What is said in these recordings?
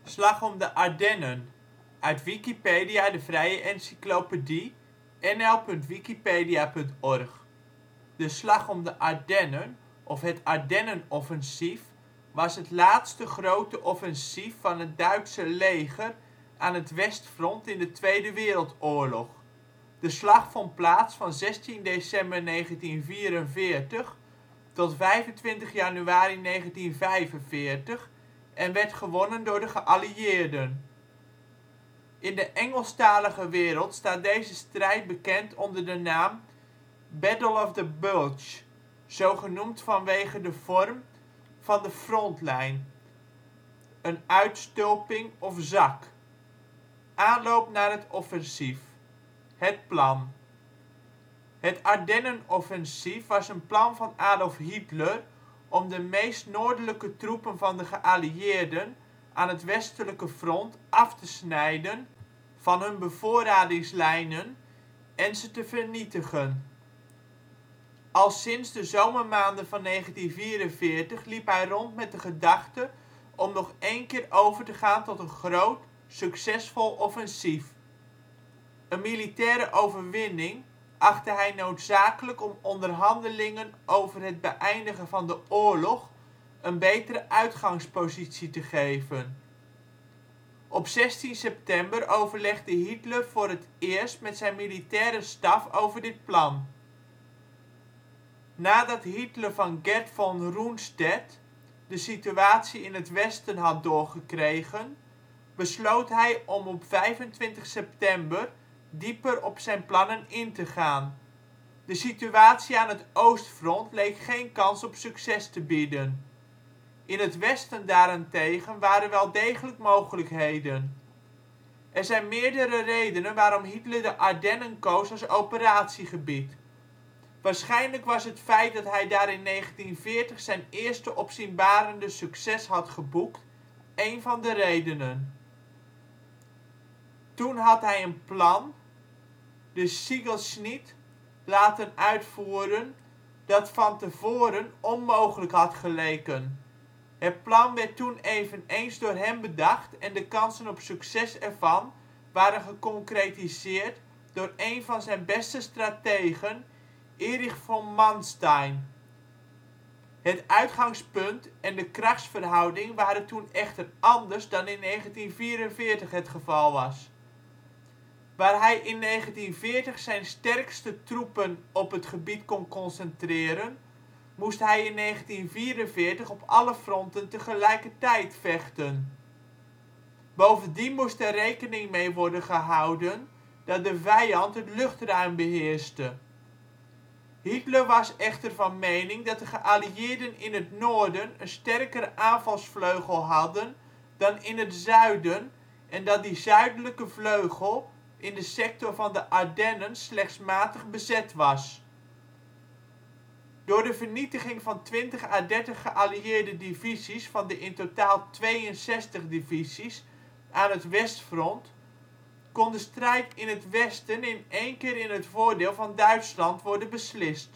Slag om de Ardennen, uit Wikipedia, de vrije encyclopedie. nl.wikipedia.org. De Slag om de Ardennen of het Ardennenoffensief was het laatste grote offensief van het Duitse leger aan het westfront in de Tweede Wereldoorlog. De slag vond plaats van 16 december 1944 tot 25 januari 1945 en werd gewonnen door de geallieerden. In de Engelstalige wereld staat deze strijd bekend onder de naam Battle of the Bulge, zo genoemd vanwege de vorm van de frontlijn (een uitstulping of zak). Aanloop naar het offensief. Het plan. Het Ardennenoffensief was een plan van Adolf Hitler om de meest noordelijke troepen van de geallieerden aan het westelijke front af te snijden van hun bevoorradingslijnen en ze te vernietigen. Al sinds de zomermaanden van 1944 liep hij rond met de gedachte om nog één keer over te gaan tot een groot, succesvol offensief. Een militaire overwinning achtte hij noodzakelijk om onderhandelingen over het beëindigen van de oorlog een betere uitgangspositie te geven. Op 16 september overlegde Hitler voor het eerst met zijn militaire staf over dit plan. Nadat Hitler van Gerd von Rundstedt de situatie in het westen had doorgekregen, besloot hij om op 25 september dieper op zijn plannen in te gaan. De situatie aan het oostfront leek geen kans op succes te bieden. In het westen daarentegen waren wel degelijk mogelijkheden. Er zijn meerdere redenen waarom Hitler de Ardennen koos als operatiegebied. Waarschijnlijk was het feit dat hij daar in 1940 zijn eerste opzienbarende succes had geboekt een van de redenen. Toen had hij een plan, de Sigelschnitt, laten uitvoeren dat van tevoren onmogelijk had geleken. Het plan werd toen eveneens door hem bedacht en de kansen op succes ervan waren geconcretiseerd door een van zijn beste strategen, Erich von Manstein. Het uitgangspunt en de krachtsverhouding waren toen echter anders dan in 1944 het geval was. Waar hij in 1940 zijn sterkste troepen op het gebied kon concentreren, moest hij in 1944 op alle fronten tegelijkertijd vechten. Bovendien moest er rekening mee worden gehouden dat de vijand het luchtruim beheerste. Hitler was echter van mening dat de geallieerden in het noorden een sterkere aanvalsvleugel hadden dan in het zuiden en dat die zuidelijke vleugel in de sector van de Ardennen slechts matig bezet was. Door de vernietiging van 20 à 30 geallieerde divisies van de in totaal 62 divisies aan het westfront kon de strijd in het westen in één keer in het voordeel van Duitsland worden beslist.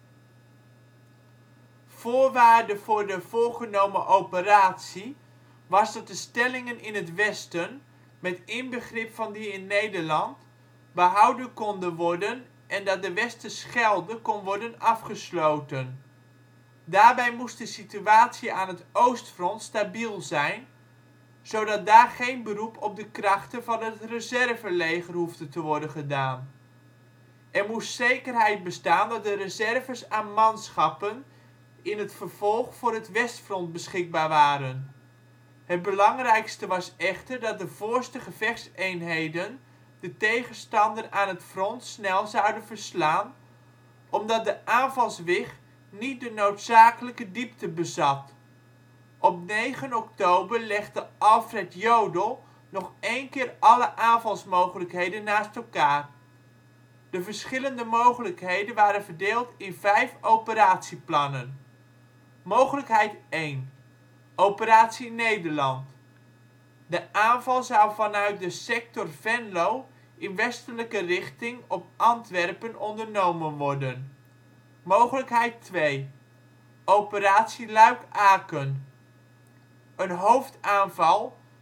Voorwaarde voor de voorgenomen operatie was dat de stellingen in het westen, met inbegrip van die in Nederland, behouden konden worden en dat de Westerschelde kon worden afgesloten. Daarbij moest de situatie aan het oostfront stabiel zijn, zodat daar geen beroep op de krachten van het reserveleger hoefde te worden gedaan. Er moest zekerheid bestaan dat de reserves aan manschappen in het vervolg voor het westfront beschikbaar waren. Het belangrijkste was echter dat de voorste gevechtseenheden de tegenstander aan het front snel zouden verslaan, omdat de aanvalswig niet de noodzakelijke diepte bezat. Op 9 oktober legde Alfred Jodl nog één keer alle aanvalsmogelijkheden naast elkaar. De verschillende mogelijkheden waren verdeeld in 5 operatieplannen. Mogelijkheid 1: Operatie Nederland. De aanval zou vanuit de sector Venlo in westelijke richting op Antwerpen ondernomen worden. Mogelijkheid 2: Operatie Luik-Aken. Een hoofdaanval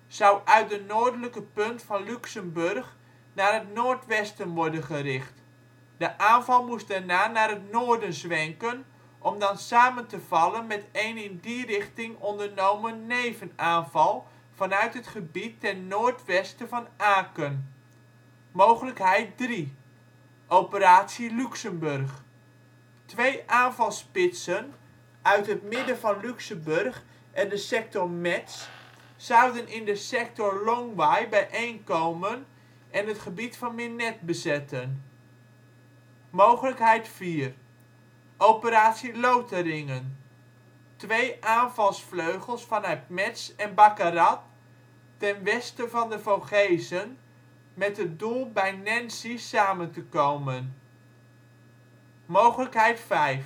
zou uit de noordelijke punt van Luxemburg naar het noordwesten worden gericht. De aanval moest daarna naar het noorden zwenken om dan samen te vallen met een in die richting ondernomen nevenaanval vanuit het gebied ten noordwesten van Aken. Mogelijkheid 3: Operatie Luxemburg. Twee aanvalsspitsen uit het midden van Luxemburg en de sector Metz zouden in de sector Longwy bijeenkomen en het gebied van Minette bezetten. Mogelijkheid 4: Operatie Lotharingen. Twee aanvalsvleugels vanuit Metz en Baccarat ten westen van de Vogezen met het doel bij Nancy samen te komen. Mogelijkheid 5: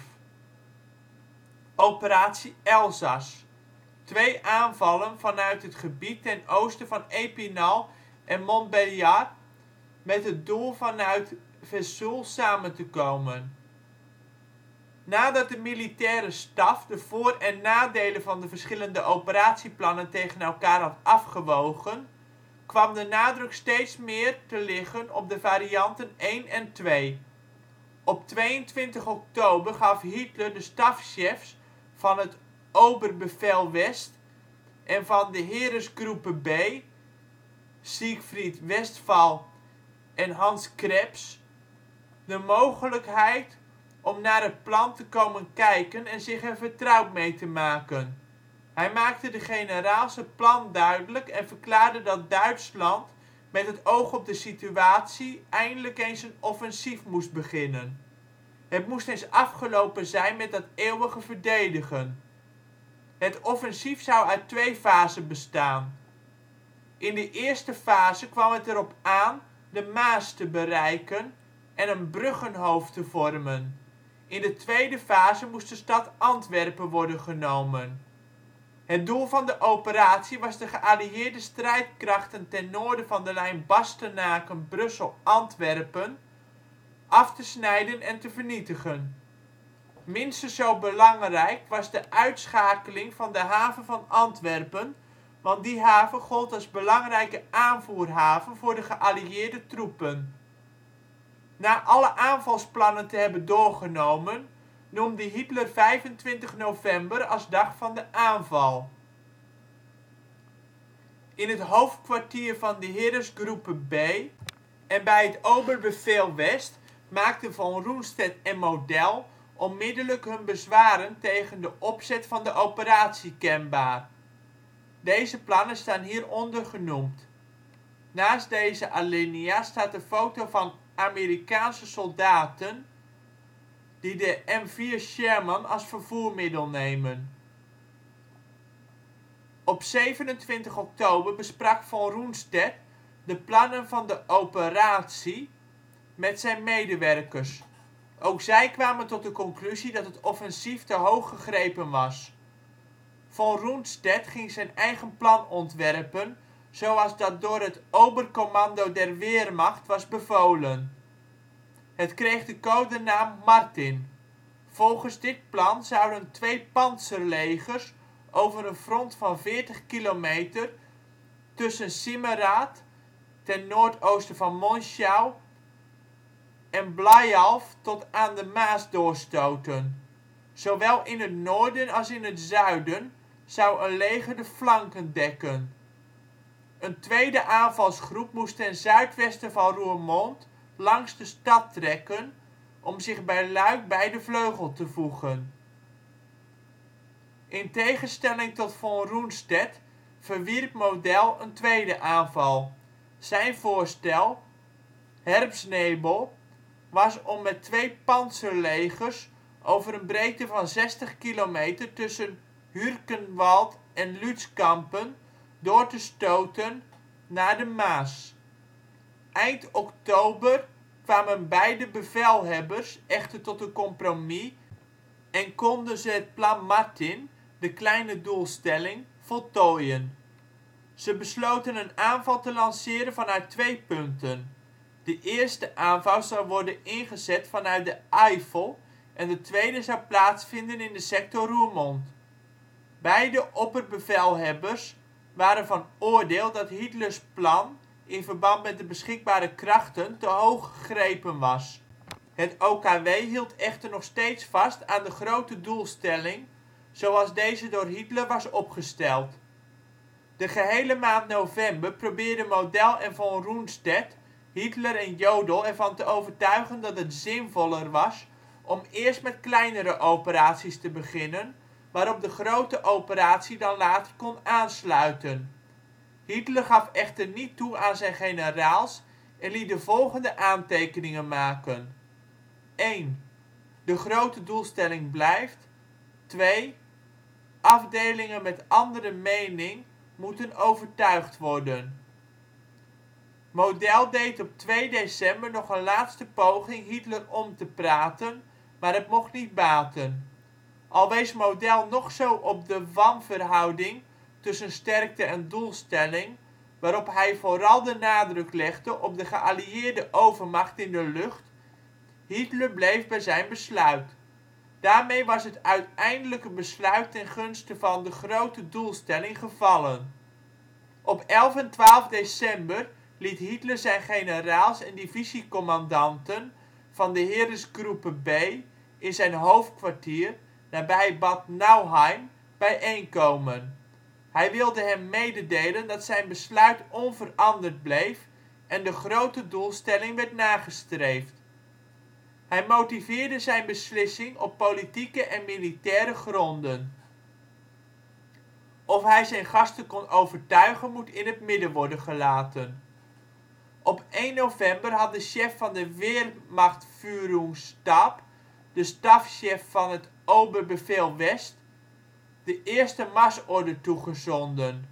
Operatie Elzas. Twee aanvallen vanuit het gebied ten oosten van Epinal en Montbéliard met het doel vanuit Vesoul samen te komen. Nadat de militaire staf de voor - en nadelen van de verschillende operatieplannen tegen elkaar had afgewogen, kwam de nadruk steeds meer te liggen op de varianten 1 en 2. Op 22 oktober gaf Hitler de stafchefs van het Oberbefehl West en van de Heeresgruppe B, Siegfried Westphal en Hans Krebs, de mogelijkheid om naar het plan te komen kijken en zich er vertrouwd mee te maken. Hij maakte de generaals het plan duidelijk en verklaarde dat Duitsland met het oog op de situatie eindelijk eens een offensief moest beginnen. Het moest eens afgelopen zijn met dat eeuwige verdedigen. Het offensief zou uit twee fasen bestaan. In de eerste fase kwam het erop aan de Maas te bereiken en een bruggenhoofd te vormen. In de tweede fase moest de stad Antwerpen worden genomen. Het doel van de operatie was de geallieerde strijdkrachten ten noorden van de lijn Bastenaken-Brussel-Antwerpen af te snijden en te vernietigen. Minstens zo belangrijk was de uitschakeling van de haven van Antwerpen, want die haven gold als belangrijke aanvoerhaven voor de geallieerde troepen. Na alle aanvalsplannen te hebben doorgenomen, noemde Hitler 25 november als dag van de aanval. In het hoofdkwartier van de Heeresgruppe B en bij het Oberbefehl West maakten Von Rundstedt en Model onmiddellijk hun bezwaren tegen de opzet van de operatie kenbaar. Deze plannen staan hieronder genoemd. Naast deze alinea staat een foto van Amerikaanse soldaten die de M4 Sherman als vervoermiddel nemen. Op 27 oktober besprak Von Rundstedt de plannen van de operatie met zijn medewerkers. Ook zij kwamen tot de conclusie dat het offensief te hoog gegrepen was. Von Rundstedt ging zijn eigen plan ontwerpen zoals dat door het Oberkommando der Wehrmacht was bevolen. Het kreeg de codenaam Martin. Volgens dit plan zouden twee pantserlegers over een front van 40 kilometer tussen Simmerath ten noordoosten van Monschau en Blajalf tot aan de Maas doorstoten. Zowel in het noorden als in het zuiden zou een leger de flanken dekken. Een tweede aanvalsgroep moest ten zuidwesten van Roermond langs de stad trekken om zich bij Luik bij de vleugel te voegen. In tegenstelling tot Von Rundstedt verwierp Model een tweede aanval. Zijn voorstel, Herbstnebel, was om met twee pantserlegers over een breedte van 60 kilometer tussen Hürtgenwald en Lützkampen door te stoten naar de Maas. Eind oktober kwamen beide bevelhebbers echter tot een compromis en konden ze het plan Martin, de kleine doelstelling, voltooien. Ze besloten een aanval te lanceren vanuit twee punten. De eerste aanval zou worden ingezet vanuit de Eifel en de tweede zou plaatsvinden in de sector Roermond. Beide opperbevelhebbers waren van oordeel dat Hitlers plan in verband met de beschikbare krachten te hoog gegrepen was. Het OKW hield echter nog steeds vast aan de grote doelstelling zoals deze door Hitler was opgesteld. De gehele maand november probeerden Model en Von Rundstedt Hitler en Jodl ervan te overtuigen dat het zinvoller was om eerst met kleinere operaties te beginnen, waarop de grote operatie dan later kon aansluiten. Hitler gaf echter niet toe aan zijn generaals en liet de volgende aantekeningen maken: 1. De grote doelstelling blijft. 2. Afdelingen met andere mening moeten overtuigd worden. Model deed op 2 december nog een laatste poging Hitler om te praten, maar het mocht niet baten. Al wees Model nog zo op de wanverhouding tussen sterkte en doelstelling, waarop hij vooral de nadruk legde op de geallieerde overmacht in de lucht, Hitler bleef bij zijn besluit. Daarmee was het uiteindelijke besluit ten gunste van de grote doelstelling gevallen. Op 11 en 12 december liet Hitler zijn generaals en divisiecommandanten van de Heeresgruppe B in zijn hoofdkwartier nabij Bad Nauheim bijeenkomen. Hij wilde hen mededelen dat zijn besluit onveranderd bleef en de grote doelstelling werd nagestreefd. Hij motiveerde zijn beslissing op politieke en militaire gronden. Of hij zijn gasten kon overtuigen moet in het midden worden gelaten. Op 1 november had de chef van de Wehrmachtführungsstab, de stafchef van het Oberbefehl West, de eerste marsorde toegezonden.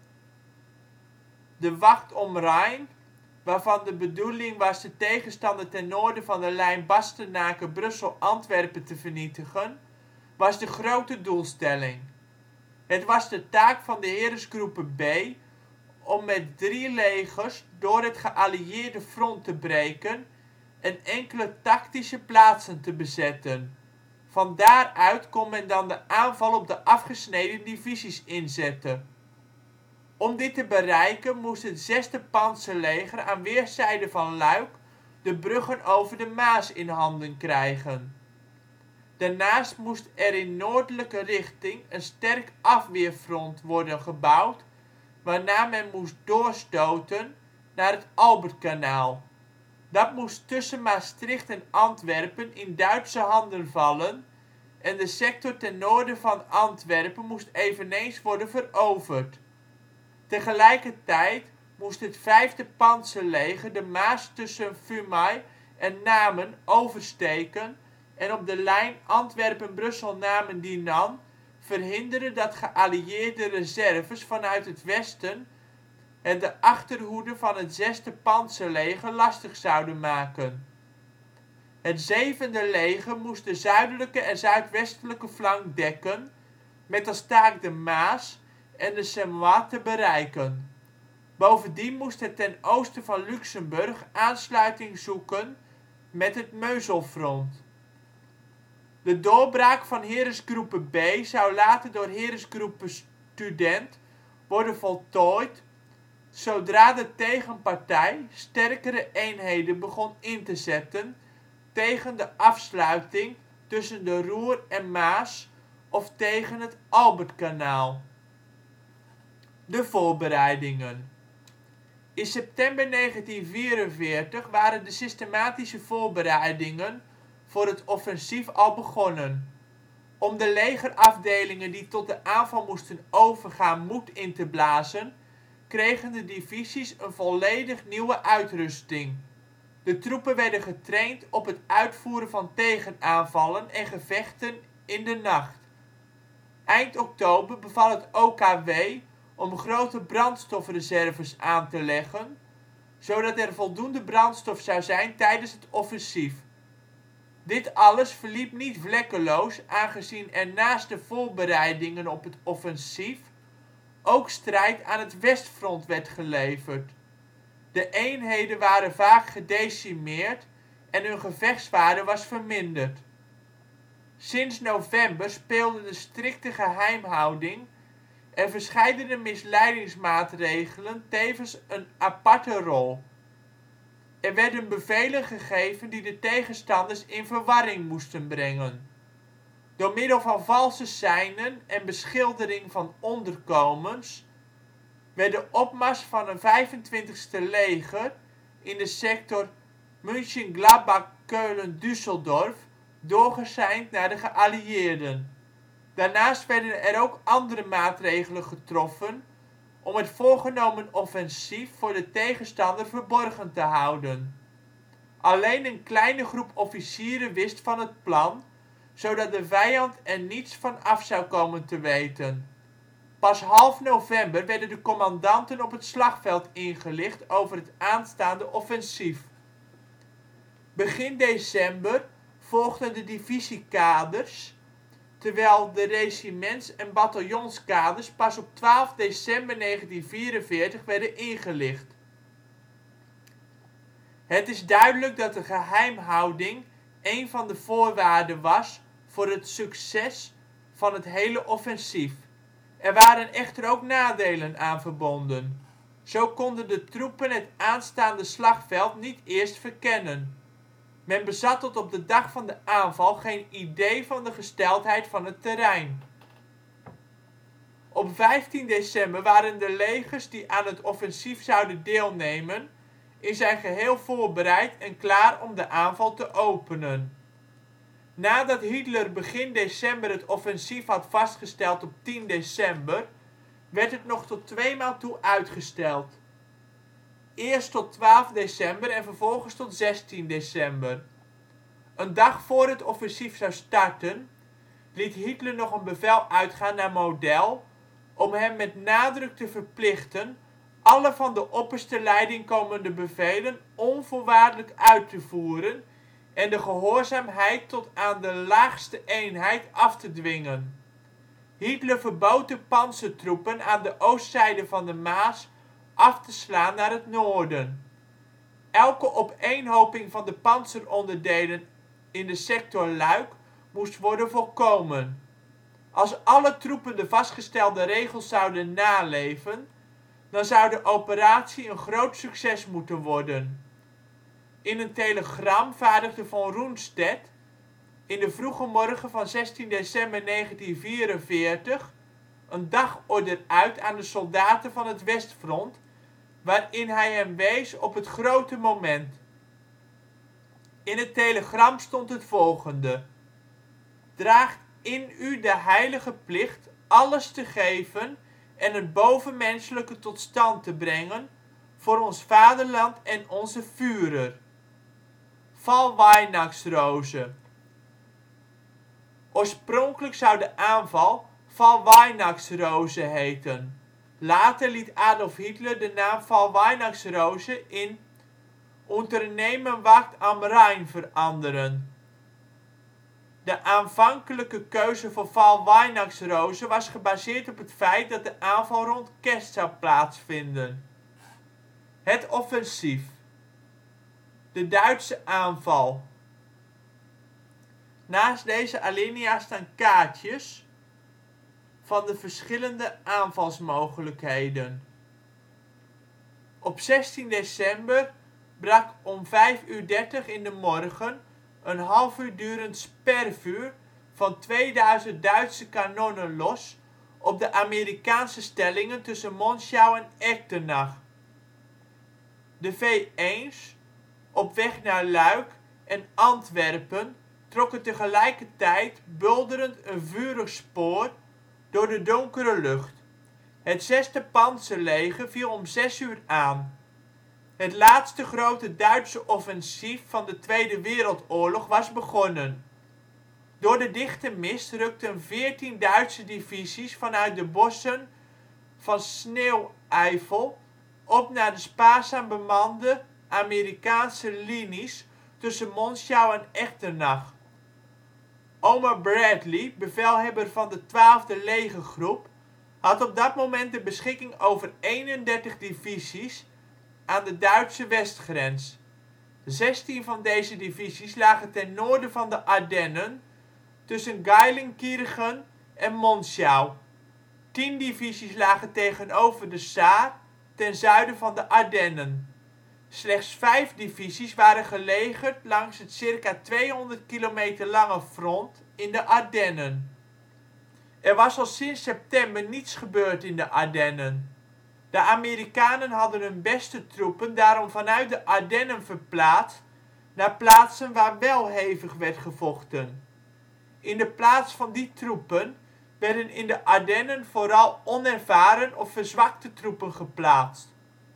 De Wacht om Rhein, waarvan de bedoeling was de tegenstander ten noorden van de lijn Bastenaken-Brussel-Antwerpen te vernietigen, was de grote doelstelling. Het was de taak van de Heeresgruppe B om met 3 legers door het geallieerde front te breken en enkele tactische plaatsen te bezetten. Van daaruit kon men dan de aanval op de afgesneden divisies inzetten. Om dit te bereiken moest het 6e pantserleger aan weerszijden van Luik de bruggen over de Maas in handen krijgen. Daarnaast moest er in noordelijke richting een sterk afweerfront worden gebouwd, waarna men moest doorstoten naar het Albertkanaal. Dat moest tussen Maastricht en Antwerpen in Duitse handen vallen en de sector ten noorden van Antwerpen moest eveneens worden veroverd. Tegelijkertijd moest het 5e pantserleger de Maas tussen Fumay en Namen oversteken en op de lijn Antwerpen-Brussel-Namen-Dinant verhinderen dat geallieerde reserves vanuit het westen het de achterhoede van het 6e pantserleger lastig zouden maken. Het 7e leger moest de zuidelijke en zuidwestelijke flank dekken, met als taak de Maas en de Semois te bereiken. Bovendien moest het ten oosten van Luxemburg aansluiting zoeken met het Moezelfront. De doorbraak van Heeresgruppe B zou later door Heeresgruppe Student worden voltooid zodra de tegenpartij sterkere eenheden begon in te zetten tegen de afsluiting tussen de Ruhr en Maas of tegen het Albertkanaal. De voorbereidingen. In september 1944 waren de systematische voorbereidingen voor het offensief al begonnen. Om de legerafdelingen die tot de aanval moesten overgaan moed in te blazen, kregen de divisies een volledig nieuwe uitrusting. De troepen werden getraind op het uitvoeren van tegenaanvallen en gevechten in de nacht. Eind oktober beval het OKW om grote brandstofreserves aan te leggen, zodat er voldoende brandstof zou zijn tijdens het offensief. Dit alles verliep niet vlekkeloos aangezien er naast de voorbereidingen op het offensief ook strijd aan het westfront werd geleverd. De eenheden waren vaak gedecimeerd en hun gevechtswaarde was verminderd. Sinds november speelde de strikte geheimhouding en verscheidene misleidingsmaatregelen tevens een aparte rol. Er werden bevelen gegeven die de tegenstanders in verwarring moesten brengen. Door middel van valse seinen en beschildering van onderkomens werd de opmars van een 25e leger in de sector Mönchengladbach-Keulen-Düsseldorf doorgeseind naar de geallieerden. Daarnaast werden er ook andere maatregelen getroffen om het voorgenomen offensief voor de tegenstander verborgen te houden. Alleen een kleine groep officieren wist van het plan, zodat de vijand er niets van af zou komen te weten. Pas half november werden de commandanten op het slagveld ingelicht over het aanstaande offensief. Begin december volgden de divisiekaders, terwijl de regiments - en bataljonskaders pas op 12 december 1944 werden ingelicht. Het is duidelijk dat de geheimhouding een van de voorwaarden was voor het succes van het hele offensief. Er waren echter ook nadelen aan verbonden. Zo konden de troepen het aanstaande slagveld niet eerst verkennen. Men bezat tot op de dag van de aanval geen idee van de gesteldheid van het terrein. Op 15 december waren de legers die aan het offensief zouden deelnemen in zijn geheel voorbereid en klaar om de aanval te openen. Nadat Hitler begin december het offensief had vastgesteld op 10 december, werd het nog tot tweemaal toe uitgesteld. Eerst tot 12 december en vervolgens tot 16 december. Een dag voor het offensief zou starten, liet Hitler nog een bevel uitgaan naar Model om hem met nadruk te verplichten alle van de opperste leiding komende bevelen onvoorwaardelijk uit te voeren en de gehoorzaamheid tot aan de laagste eenheid af te dwingen. Hitler verbood de pantsertroepen aan de oostzijde van de Maas af te slaan naar het noorden. Elke opeenhoping van de pantseronderdelen in de sector Luik moest worden voorkomen. Als alle troepen de vastgestelde regels zouden naleven, dan zou de operatie een groot succes moeten worden. In een telegram vaardigde Von Rundstedt in de vroege morgen van 16 december 1944 een dagorder uit aan de soldaten van het Westfront, waarin hij hen wees op het grote moment. In het telegram stond het volgende: draagt in u de heilige plicht alles te geven en het bovenmenselijke tot stand te brengen voor ons vaderland en onze Führer. Fall Weihnachtsrose. Oorspronkelijk zou de aanval Fall Weihnachtsrose heten. Later liet Adolf Hitler de naam Fall Weihnachtsrose in Unternehmen Wacht am Rhein veranderen. De aanvankelijke keuze voor Fall Weihnachtsrose was gebaseerd op het feit dat de aanval rond kerst zou plaatsvinden. Het offensief. De Duitse aanval. Naast deze alinea staan kaartjes van de verschillende aanvalsmogelijkheden. Op 16 december brak om 5:30 in de morgen een half uur durend spervuur van 2000 Duitse kanonnen los op de Amerikaanse stellingen tussen Monschau en Echternach. De V1's, op weg naar Luik en Antwerpen, trokken tegelijkertijd bulderend een vurig spoor door de donkere lucht. Het 6e pantserleger viel om 6 uur aan. Het laatste grote Duitse offensief van de Tweede Wereldoorlog was begonnen. Door de dichte mist rukten 14 Duitse divisies vanuit de bossen van Sneeuweifel op naar de spaarzaam bemande Amerikaanse linies tussen Monschau en Echternach. Omar Bradley, bevelhebber van de 12e legergroep, had op dat moment de beschikking over 31 divisies aan de Duitse westgrens. 16 van deze divisies lagen ten noorden van de Ardennen tussen Geilenkirchen en Monschau. 10 divisies lagen tegenover de Saar ten zuiden van de Ardennen. Slechts 5 divisies waren gelegerd langs het circa 200 kilometer lange front in de Ardennen. Er was al sinds september niets gebeurd in de Ardennen. De Amerikanen hadden hun beste troepen daarom vanuit de Ardennen verplaatst naar plaatsen waar wel hevig werd gevochten. In de plaats van die troepen werden in de Ardennen vooral onervaren of verzwakte troepen geplaatst.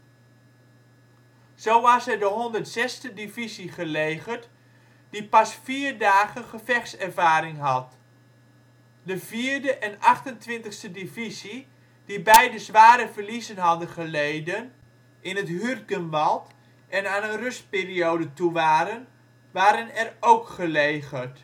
Zo was er de 106e divisie gelegerd, die pas 4 dagen gevechtservaring had. De 4e en 28e divisie, die beide zware verliezen hadden geleden in het Hürtgenwald en aan een rustperiode toe waren, waren er ook gelegerd.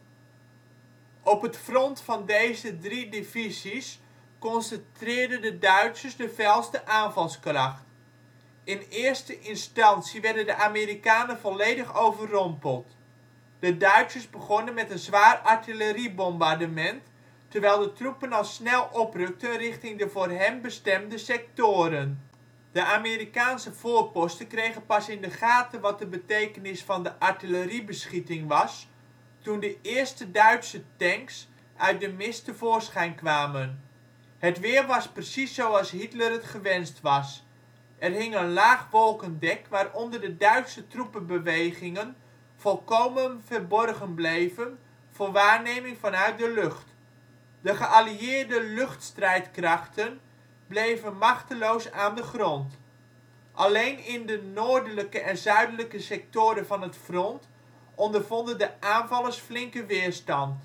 Op het front van deze 3 divisies concentreerden de Duitsers de felste aanvalskracht. In eerste instantie werden de Amerikanen volledig overrompeld. De Duitsers begonnen met een zwaar artilleriebombardement, terwijl de troepen al snel oprukten richting de voor hen bestemde sectoren. De Amerikaanse voorposten kregen pas in de gaten wat de betekenis van de artilleriebeschieting was toen de eerste Duitse tanks uit de mist tevoorschijn kwamen. Het weer was precies zoals Hitler het gewenst was. Er hing een laag wolkendek waaronder de Duitse troepenbewegingen volkomen verborgen bleven voor waarneming vanuit de lucht. De geallieerde luchtstrijdkrachten bleven machteloos aan de grond. Alleen in de noordelijke en zuidelijke sectoren van het front ondervonden de aanvallers flinke weerstand.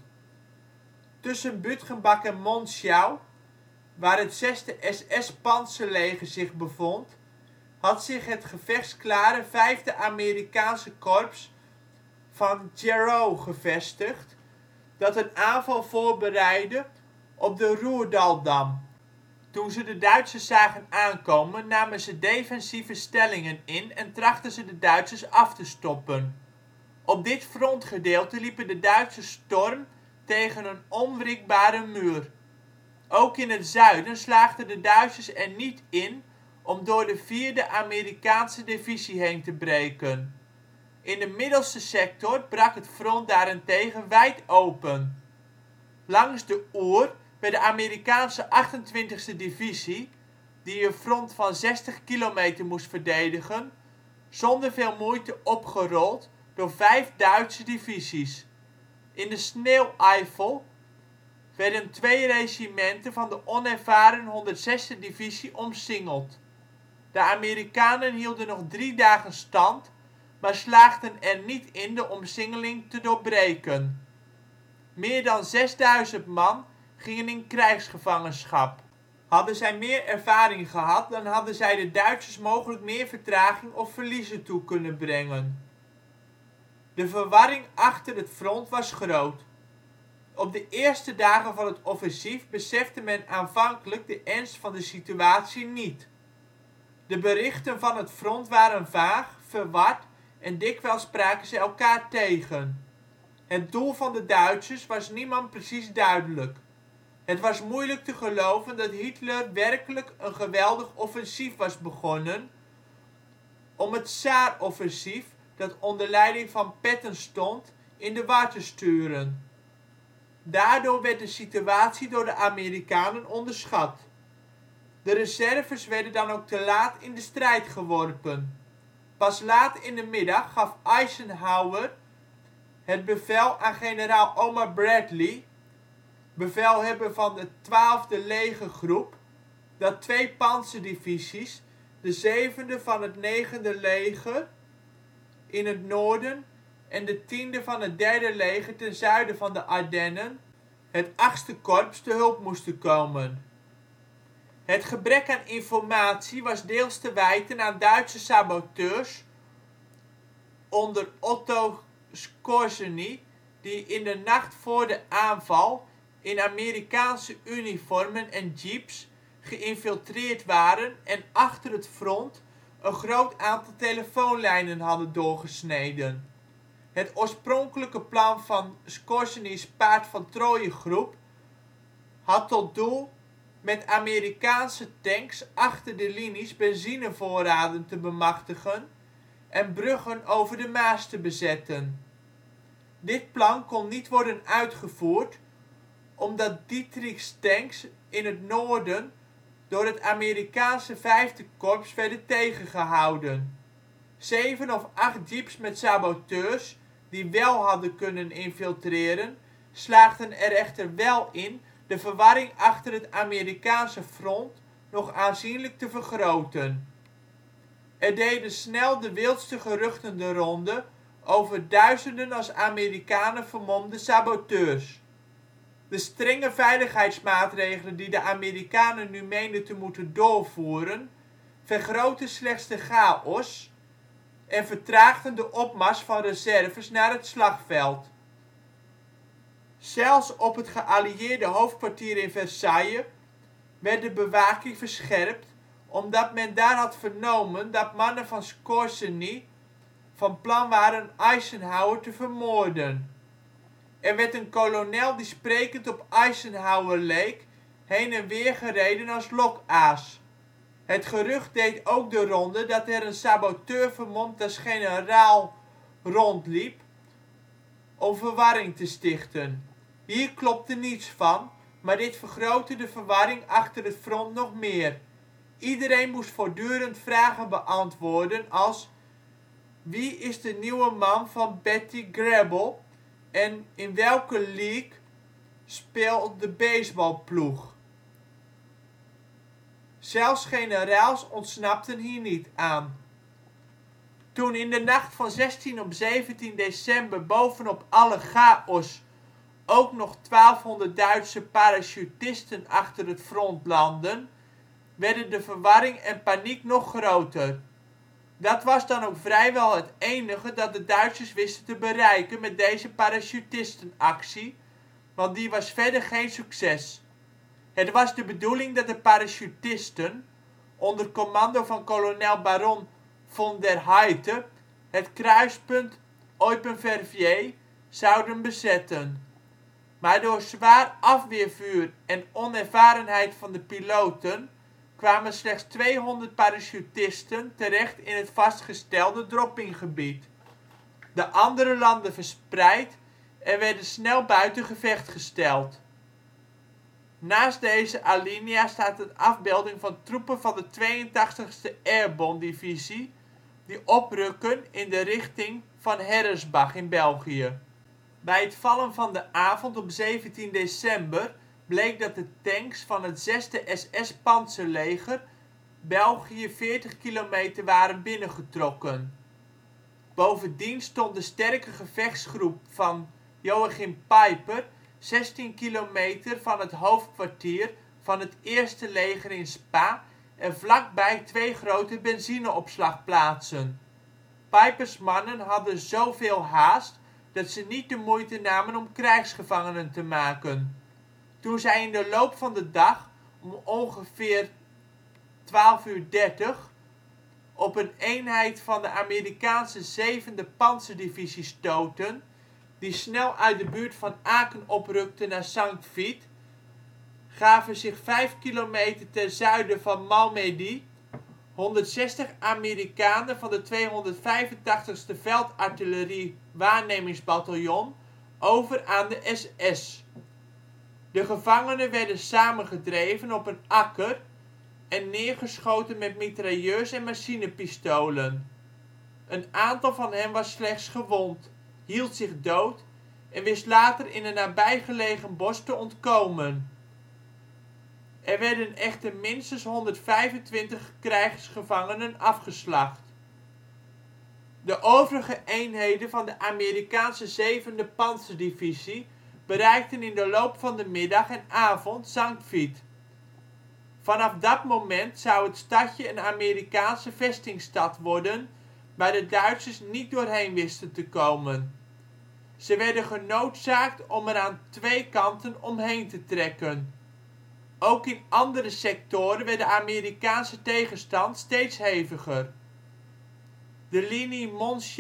Tussen Bütgenbach en Monschau, waar het 6e SS-pantserleger zich bevond, had zich het gevechtsklare 5e Amerikaanse korps van Gerow gevestigd, dat een aanval voorbereidde op de Roerdaldam. Toen ze de Duitsers zagen aankomen namen ze defensieve stellingen in en trachtten ze de Duitsers af te stoppen. Op dit frontgedeelte liepen de Duitsers storm tegen een onwrikbare muur. Ook in het zuiden slaagden de Duitsers er niet in om door de 4e Amerikaanse divisie heen te breken. In de middelste sector brak het front daarentegen wijd open. Langs de Our werd de Amerikaanse 28e divisie, die een front van 60 kilometer moest verdedigen, zonder veel moeite opgerold door 5 Duitse divisies. In de Sneeuweifel werden 2 regimenten van de onervaren 106e divisie omsingeld. De Amerikanen hielden nog 3 dagen stand, maar slaagden er niet in de omsingeling te doorbreken. Meer dan 6000 man gingen in krijgsgevangenschap. Hadden zij meer ervaring gehad, dan hadden zij de Duitsers mogelijk meer vertraging of verliezen toe kunnen brengen. De verwarring achter het front was groot. Op de eerste dagen van het offensief besefte men aanvankelijk de ernst van de situatie niet. De berichten van het front waren vaag, verward en dikwijls spraken ze elkaar tegen. Het doel van de Duitsers was niemand precies duidelijk. Het was moeilijk te geloven dat Hitler werkelijk een geweldig offensief was begonnen om het Saaroffensief, dat onder leiding van Patton stond, in de war te sturen. Daardoor werd de situatie door de Amerikanen onderschat. De reserves werden dan ook te laat in de strijd geworpen. Pas laat in de middag gaf Eisenhower het bevel aan generaal Omar Bradley, bevelhebber van de 12e legergroep, dat 2 pantser-divisies, de 7e van het 9e leger in het noorden en de 10e van het 3e leger ten zuiden van de Ardennen, het 8e korps, te hulp moesten komen. Het gebrek aan informatie was deels te wijten aan Duitse saboteurs onder Otto Skorzeny, die in de nacht voor de aanval in Amerikaanse uniformen en jeeps geïnfiltreerd waren en achter het front een groot aantal telefoonlijnen hadden doorgesneden. Het oorspronkelijke plan van Skorzenys Paard van Troje groep had tot doel met Amerikaanse tanks achter de linies benzinevoorraden te bemachtigen en bruggen over de Maas te bezetten. Dit plan kon niet worden uitgevoerd omdat Dietrichs tanks in het noorden door het Amerikaanse 5e korps werden tegengehouden. 7 of 8 jeeps met saboteurs die wel hadden kunnen infiltreren slaagden er echter wel in de verwarring achter het Amerikaanse front nog aanzienlijk te vergroten. Er deden snel de wildste geruchten de ronde over duizenden als Amerikanen vermomde saboteurs. De strenge veiligheidsmaatregelen die de Amerikanen nu meenden te moeten doorvoeren vergrootten slechts de chaos en vertraagden de opmars van reserves naar het slagveld. Zelfs op het geallieerde hoofdkwartier in Versailles werd de bewaking verscherpt, omdat men daar had vernomen dat mannen van Scorzeny van plan waren Eisenhower te vermoorden. Er werd een kolonel die sprekend op Eisenhower leek heen en weer gereden als lokaas. Het gerucht deed ook de ronde dat er een saboteur vermomd als generaal rondliep om verwarring te stichten. Hier klopte niets van, maar dit vergrootte de verwarring achter het front nog meer. Iedereen moest voortdurend vragen beantwoorden als: wie is de nieuwe man van Betty Grable en in welke league speelt de baseballploeg? Zelfs generaals ontsnapten hier niet aan. Toen in de nacht van 16 op 17 december bovenop alle chaos ook nog 1200 Duitse parachutisten achter het front landden, werden de verwarring en paniek nog groter. Dat was dan ook vrijwel het enige dat de Duitsers wisten te bereiken met deze parachutistenactie, want die was verder geen succes. Het was de bedoeling dat de parachutisten, onder commando van kolonel baron Von der Heydte, het kruispunt Eupen-Verviers zouden bezetten. Maar door zwaar afweervuur en onervarenheid van de piloten kwamen slechts 200 parachutisten terecht in het vastgestelde droppinggebied. De anderen landden verspreid en werden snel buiten gevecht gesteld. Naast deze alinea staat een afbeelding van troepen van de 82e Airborne Divisie die oprukken in de richting van Herresbach in België. Bij het vallen van de avond op 17 december bleek dat de tanks van het 6e SS-pantserleger België 40 kilometer waren binnengetrokken. Bovendien stond de sterke gevechtsgroep van Joachim Peiper 16 kilometer van het hoofdkwartier van het 1e leger in Spa en vlakbij 2 grote benzineopslagplaatsen. Peipers mannen hadden zoveel haast dat ze niet de moeite namen om krijgsgevangenen te maken. Toen zij in de loop van de dag om ongeveer 12:30 op een eenheid van de Amerikaanse 7e pantserdivisie stoten, die snel uit de buurt van Aken oprukte naar Sankt Vith, gaven zich 5 kilometer ten zuiden van Malmedy 160 Amerikanen van het 285e Veldartillerie Waarnemingsbataljon over aan de SS. De gevangenen werden samengedreven op een akker en neergeschoten met mitrailleurs en machinepistolen. Een aantal van hen was slechts gewond, hield zich dood en wist later in een nabijgelegen bos te ontkomen. Er werden echter minstens 125 krijgsgevangenen afgeslacht. De overige eenheden van de Amerikaanse 7e pantserdivisie bereikten in de loop van de middag en avond Sankt Vith. Vanaf dat moment zou het stadje een Amerikaanse vestingstad worden waar de Duitsers niet doorheen wisten te komen. Ze werden genoodzaakt om er aan 2 kanten omheen te trekken. Ook in andere sectoren werd de Amerikaanse tegenstand steeds heviger. De linie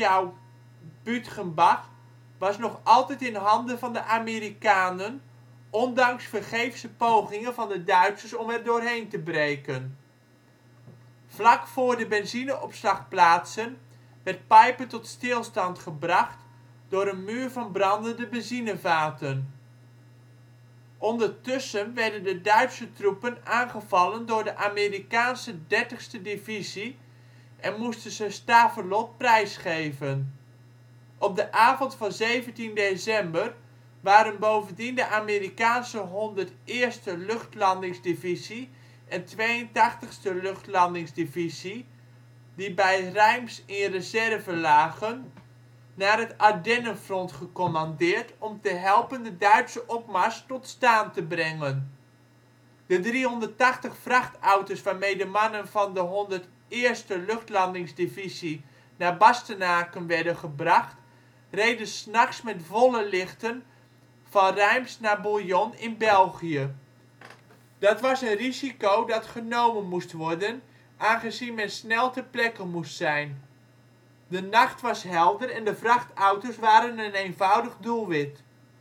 Monschau-Bütgenbach was nog altijd in handen van de Amerikanen, ondanks vergeefse pogingen van de Duitsers om er doorheen te breken. Vlak voor de benzineopslagplaatsen werd Peiper tot stilstand gebracht door een muur van brandende benzinevaten. Ondertussen werden de Duitse troepen aangevallen door de Amerikaanse 30e divisie en moesten ze Stavelot prijsgeven. Op de avond van 17 december waren bovendien de Amerikaanse 101e Luchtlandingsdivisie en 82e Luchtlandingsdivisie, die bij Reims in reserve lagen, naar het Ardennenfront gecommandeerd om te helpen de Duitse opmars tot staan te brengen. De 380 vrachtauto 's waarmee de mannen van de 101e Luchtlandingsdivisie naar Bastenaken werden gebracht, reden ' s nachts met volle lichten van Reims naar Bouillon in België. Dat was een risico dat genomen moest worden, aangezien men snel ter plekke moest zijn. De nacht was helder en de vrachtauto 's waren een eenvoudig doelwit.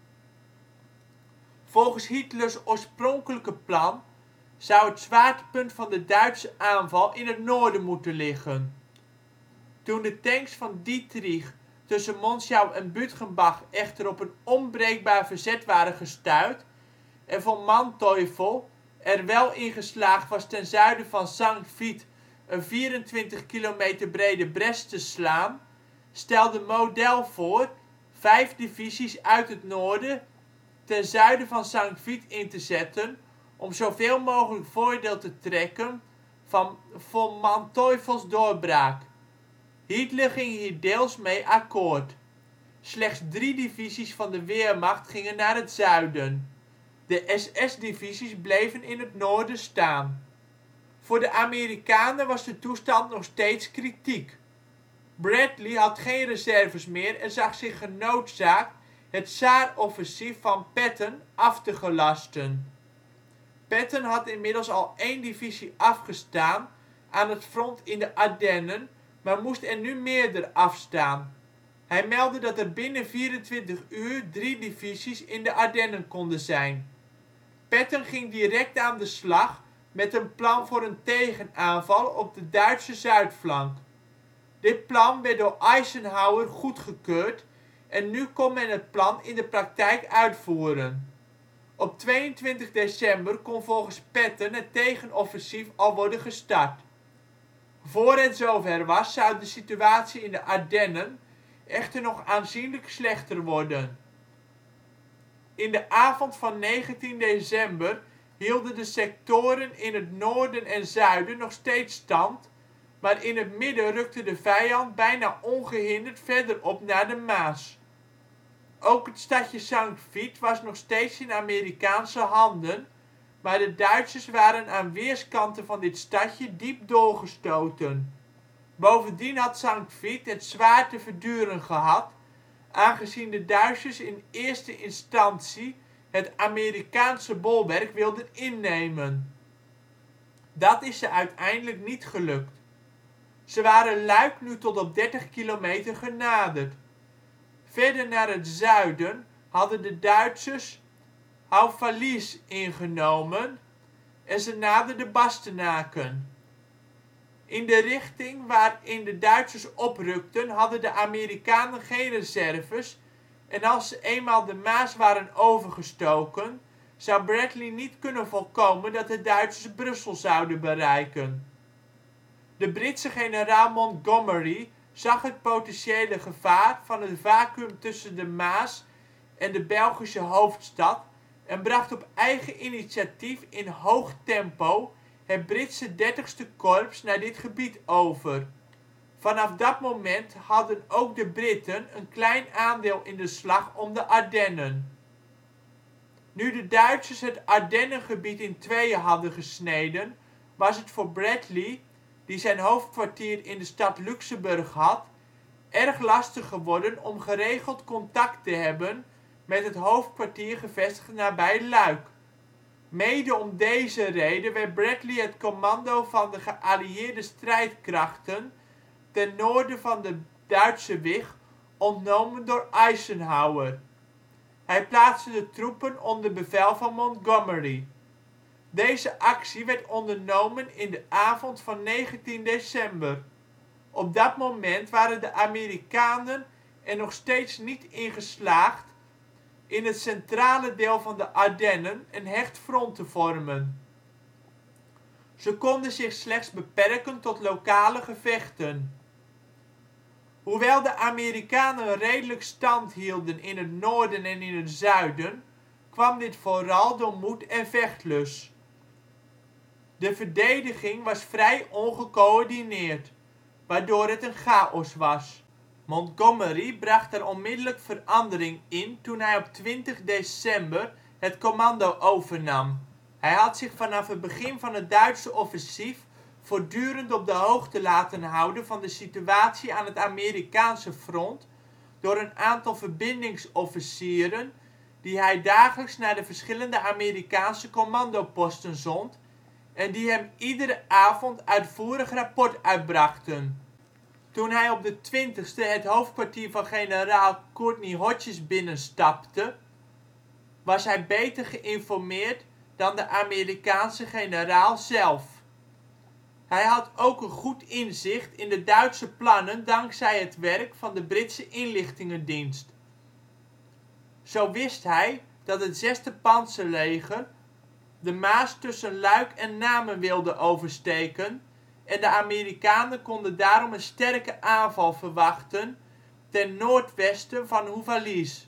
Volgens Hitlers oorspronkelijke plan zou het zwaartepunt van de Duitse aanval in het noorden moeten liggen. Toen de tanks van Dietrich tussen Monschau en Bütgenbach echter op een onbreekbaar verzet waren gestuit en Von Manteuffel er wel in geslaagd was ten zuiden van Sankt Vith een 24 kilometer brede bres te slaan, stelde Model voor 5 divisies uit het noorden ten zuiden van Sankt Vith in te zetten om zoveel mogelijk voordeel te trekken van Von Manteuffels doorbraak. Hitler ging hier deels mee akkoord. Slechts 3 divisies van de Wehrmacht gingen naar het zuiden. De SS-divisies bleven in het noorden staan. Voor de Amerikanen was de toestand nog steeds kritiek. Bradley had geen reserves meer en zag zich genoodzaakt het Saaroffensief van Patton af te gelasten. Patton had inmiddels al 1 divisie afgestaan aan het front in de Ardennen, maar moest er nu meerdere afstaan. Hij meldde dat er binnen 24 uur 3 divisies in de Ardennen konden zijn. Patton ging direct aan de slag met een plan voor een tegenaanval op de Duitse zuidflank. Dit plan werd door Eisenhower goedgekeurd en nu kon men het plan in de praktijk uitvoeren. Op 22 december kon volgens Patton het tegenoffensief al worden gestart. Voor het zover was zou de situatie in de Ardennen echter nog aanzienlijk slechter worden. In de avond van 19 december hielden de sectoren in het noorden en zuiden nog steeds stand, maar in het midden rukte de vijand bijna ongehinderd verder op naar de Maas. Ook het stadje Sankt Vith was nog steeds in Amerikaanse handen, maar de Duitsers waren aan weerskanten van dit stadje diep doorgestoten. Bovendien had Sankt Vith het zwaar te verduren gehad, aangezien de Duitsers in eerste instantie het Amerikaanse bolwerk wilden innemen. Dat is ze uiteindelijk niet gelukt. Ze waren Luik nu tot op 30 kilometer genaderd. Verder naar het zuiden hadden de Duitsers Houffalize ingenomen en ze naderden Bastenaken. In de richting waarin de Duitsers oprukten hadden de Amerikanen geen reserves en als ze eenmaal de Maas waren overgestoken, zou Bradley niet kunnen voorkomen dat de Duitsers Brussel zouden bereiken. De Britse generaal Montgomery zag het potentiële gevaar van het vacuüm tussen de Maas en de Belgische hoofdstad en bracht op eigen initiatief in hoog tempo het Britse 30e korps naar dit gebied over. Vanaf dat moment hadden ook de Britten een klein aandeel in de slag om de Ardennen. Nu de Duitsers het Ardennengebied in tweeën hadden gesneden, was het voor Bradley, die zijn hoofdkwartier in de stad Luxemburg had, erg lastig geworden om geregeld contact te hebben met het hoofdkwartier gevestigd nabij Luik. Mede om deze reden werd Bradley het commando van de geallieerde strijdkrachten ten noorden van de Duitse wig ontnomen door Eisenhower. Hij plaatste de troepen onder bevel van Montgomery. Deze actie werd ondernomen in de avond van 19 december. Op dat moment waren de Amerikanen er nog steeds niet in geslaagd in het centrale deel van de Ardennen een hecht front te vormen. Ze konden zich slechts beperken tot lokale gevechten. Hoewel de Amerikanen redelijk stand hielden in het noorden en in het zuiden, kwam dit vooral door moed en vechtlust. De verdediging was vrij ongecoördineerd, waardoor het een chaos was. Montgomery bracht er onmiddellijk verandering in toen hij op 20 december het commando overnam. Hij had zich vanaf het begin van het Duitse offensief voortdurend op de hoogte laten houden van de situatie aan het Amerikaanse front door een aantal verbindingsofficieren die hij dagelijks naar de verschillende Amerikaanse commandoposten zond en die hem iedere avond uitvoerig rapport uitbrachten. Toen hij op de 20e het hoofdkwartier van generaal Courtney Hodges binnenstapte, was hij beter geïnformeerd dan de Amerikaanse generaal zelf. Hij had ook een goed inzicht in de Duitse plannen dankzij het werk van de Britse inlichtingendienst. Zo wist hij dat het 6e pantserleger de Maas tussen Luik en Namen wilde oversteken en de Amerikanen konden daarom een sterke aanval verwachten ten noordwesten van Houffalize.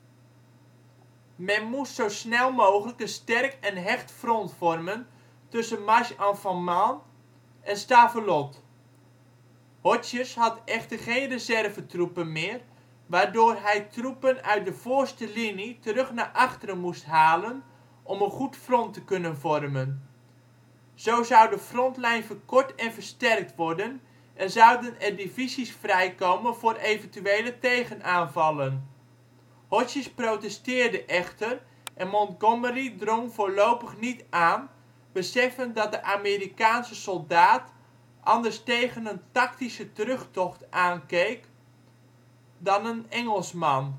Men moest zo snel mogelijk een sterk en hecht front vormen tussen Marche-en-Famenne en Stavelot. Hodges had echter geen reservetroepen meer, waardoor hij troepen uit de voorste linie terug naar achteren moest halen om een goed front te kunnen vormen. Zo zou de frontlijn verkort en versterkt worden en zouden er divisies vrijkomen voor eventuele tegenaanvallen. Hodges protesteerde echter en Montgomery drong voorlopig niet aan, beseffend dat de Amerikaanse soldaat anders tegen een tactische terugtocht aankeek dan een Engelsman.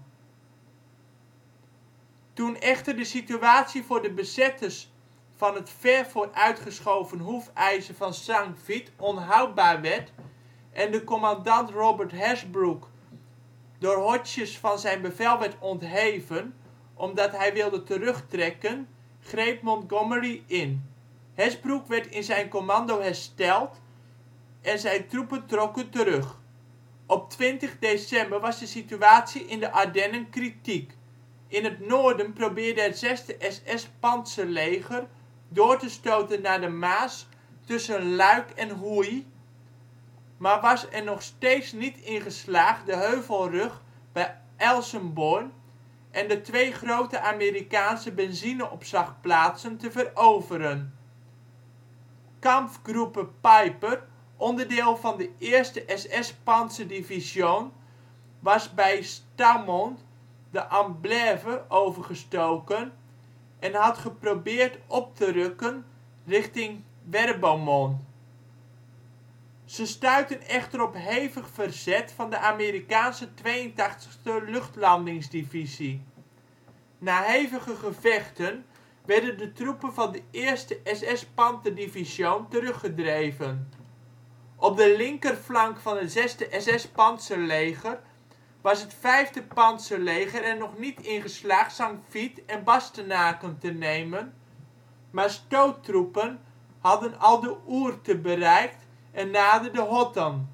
Toen echter de situatie voor de bezetters van het ver vooruitgeschoven hoefijzer van Sankt Vith onhoudbaar werd en de commandant Robert Hasbrouck door Hodges van zijn bevel werd ontheven omdat hij wilde terugtrekken, greep Montgomery in. Hasbrouck werd in zijn commando hersteld en zijn troepen trokken terug. Op 20 december was de situatie in de Ardennen kritiek. In het noorden probeerde het 6e SS-pantserleger door te stoten naar de Maas tussen Luik en Houy, maar was er nog steeds niet in geslaagd de heuvelrug bij Elsenborn en de twee grote Amerikaanse benzineopslagplaatsen te veroveren. Kampfgruppe Peiper, onderdeel van de 1e SS-pantserdivision, was bij Stoumont de Amblève overgestoken en had geprobeerd op te rukken richting Werbeaumont. Ze stuitten echter op hevig verzet van de Amerikaanse 82e Luchtlandingsdivisie. Na hevige gevechten werden de troepen van de 1e SS-pantserdivision teruggedreven. Op de linkerflank van het 6e SS-pantserleger was het 5e pantserleger er nog niet in geslaagd Sankt Vith en Bastenaken te nemen, maar stoottroepen hadden al de Ourthe bereikt en naderden Hotton.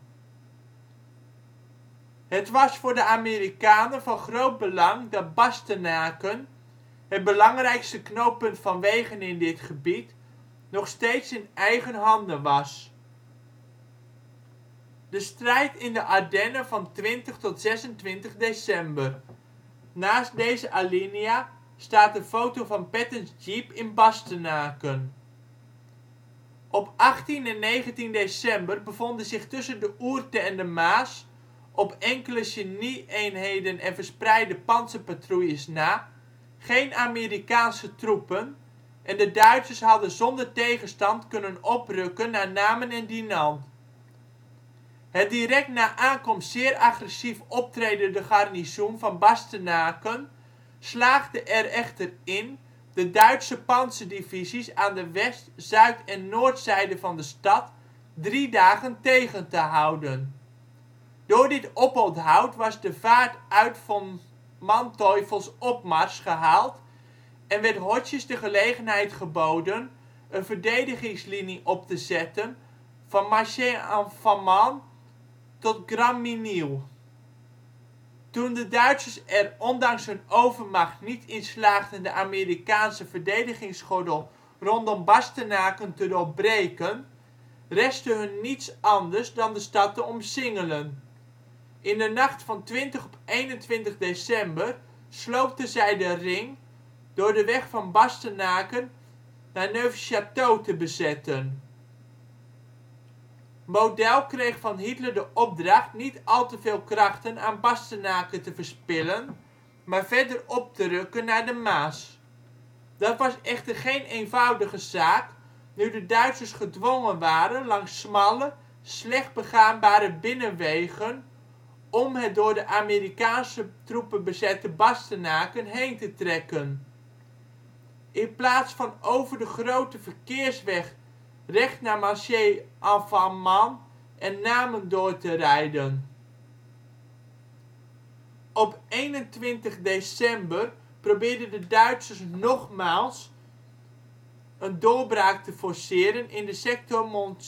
Het was voor de Amerikanen van groot belang dat Bastenaken, het belangrijkste knooppunt van wegen in dit gebied, nog steeds in eigen handen was. De strijd in de Ardennen van 20 tot 26 december. Naast deze alinea staat een foto van Pattons jeep in Bastenaken. Op 18 en 19 december bevonden zich tussen de Ourthe en de Maas, op enkele genie-eenheden en verspreide pantserpatrouilles na, geen Amerikaanse troepen en de Duitsers hadden zonder tegenstand kunnen oprukken naar Namen en Dinant. Het direct na aankomst zeer agressief optredende garnizoen van Bastenaken slaagde er echter in de Duitse pantser-divisies aan de west -, zuid - en noordzijde van de stad 3 dagen tegen te houden. Door dit oponthoud was de vaart uit von Manteuffels opmars gehaald en werd Hodges de gelegenheid geboden een verdedigingslinie op te zetten van Marche-en-Famenne tot Grand-Mesnil. Toen de Duitsers er ondanks hun overmacht niet in slaagden de Amerikaanse verdedigingsgordel rondom Bastenaken te doorbreken, restte hun niets anders dan de stad te omsingelen. In de nacht van 20 op 21 december sloten zij de ring door de weg van Bastenaken naar Neufchâteau te bezetten. Model kreeg van Hitler de opdracht niet al te veel krachten aan Bastenaken te verspillen, maar verder op te rukken naar de Maas. Dat was echter geen eenvoudige zaak nu de Duitsers gedwongen waren langs smalle, slecht begaanbare binnenwegen om het door de Amerikaanse troepen bezette Bastenaken heen te trekken. In plaats van over de grote verkeersweg recht naar Marche-en-Famenne en Namen door te rijden. Op 21 december probeerden de Duitsers nogmaals een doorbraak te forceren in de sector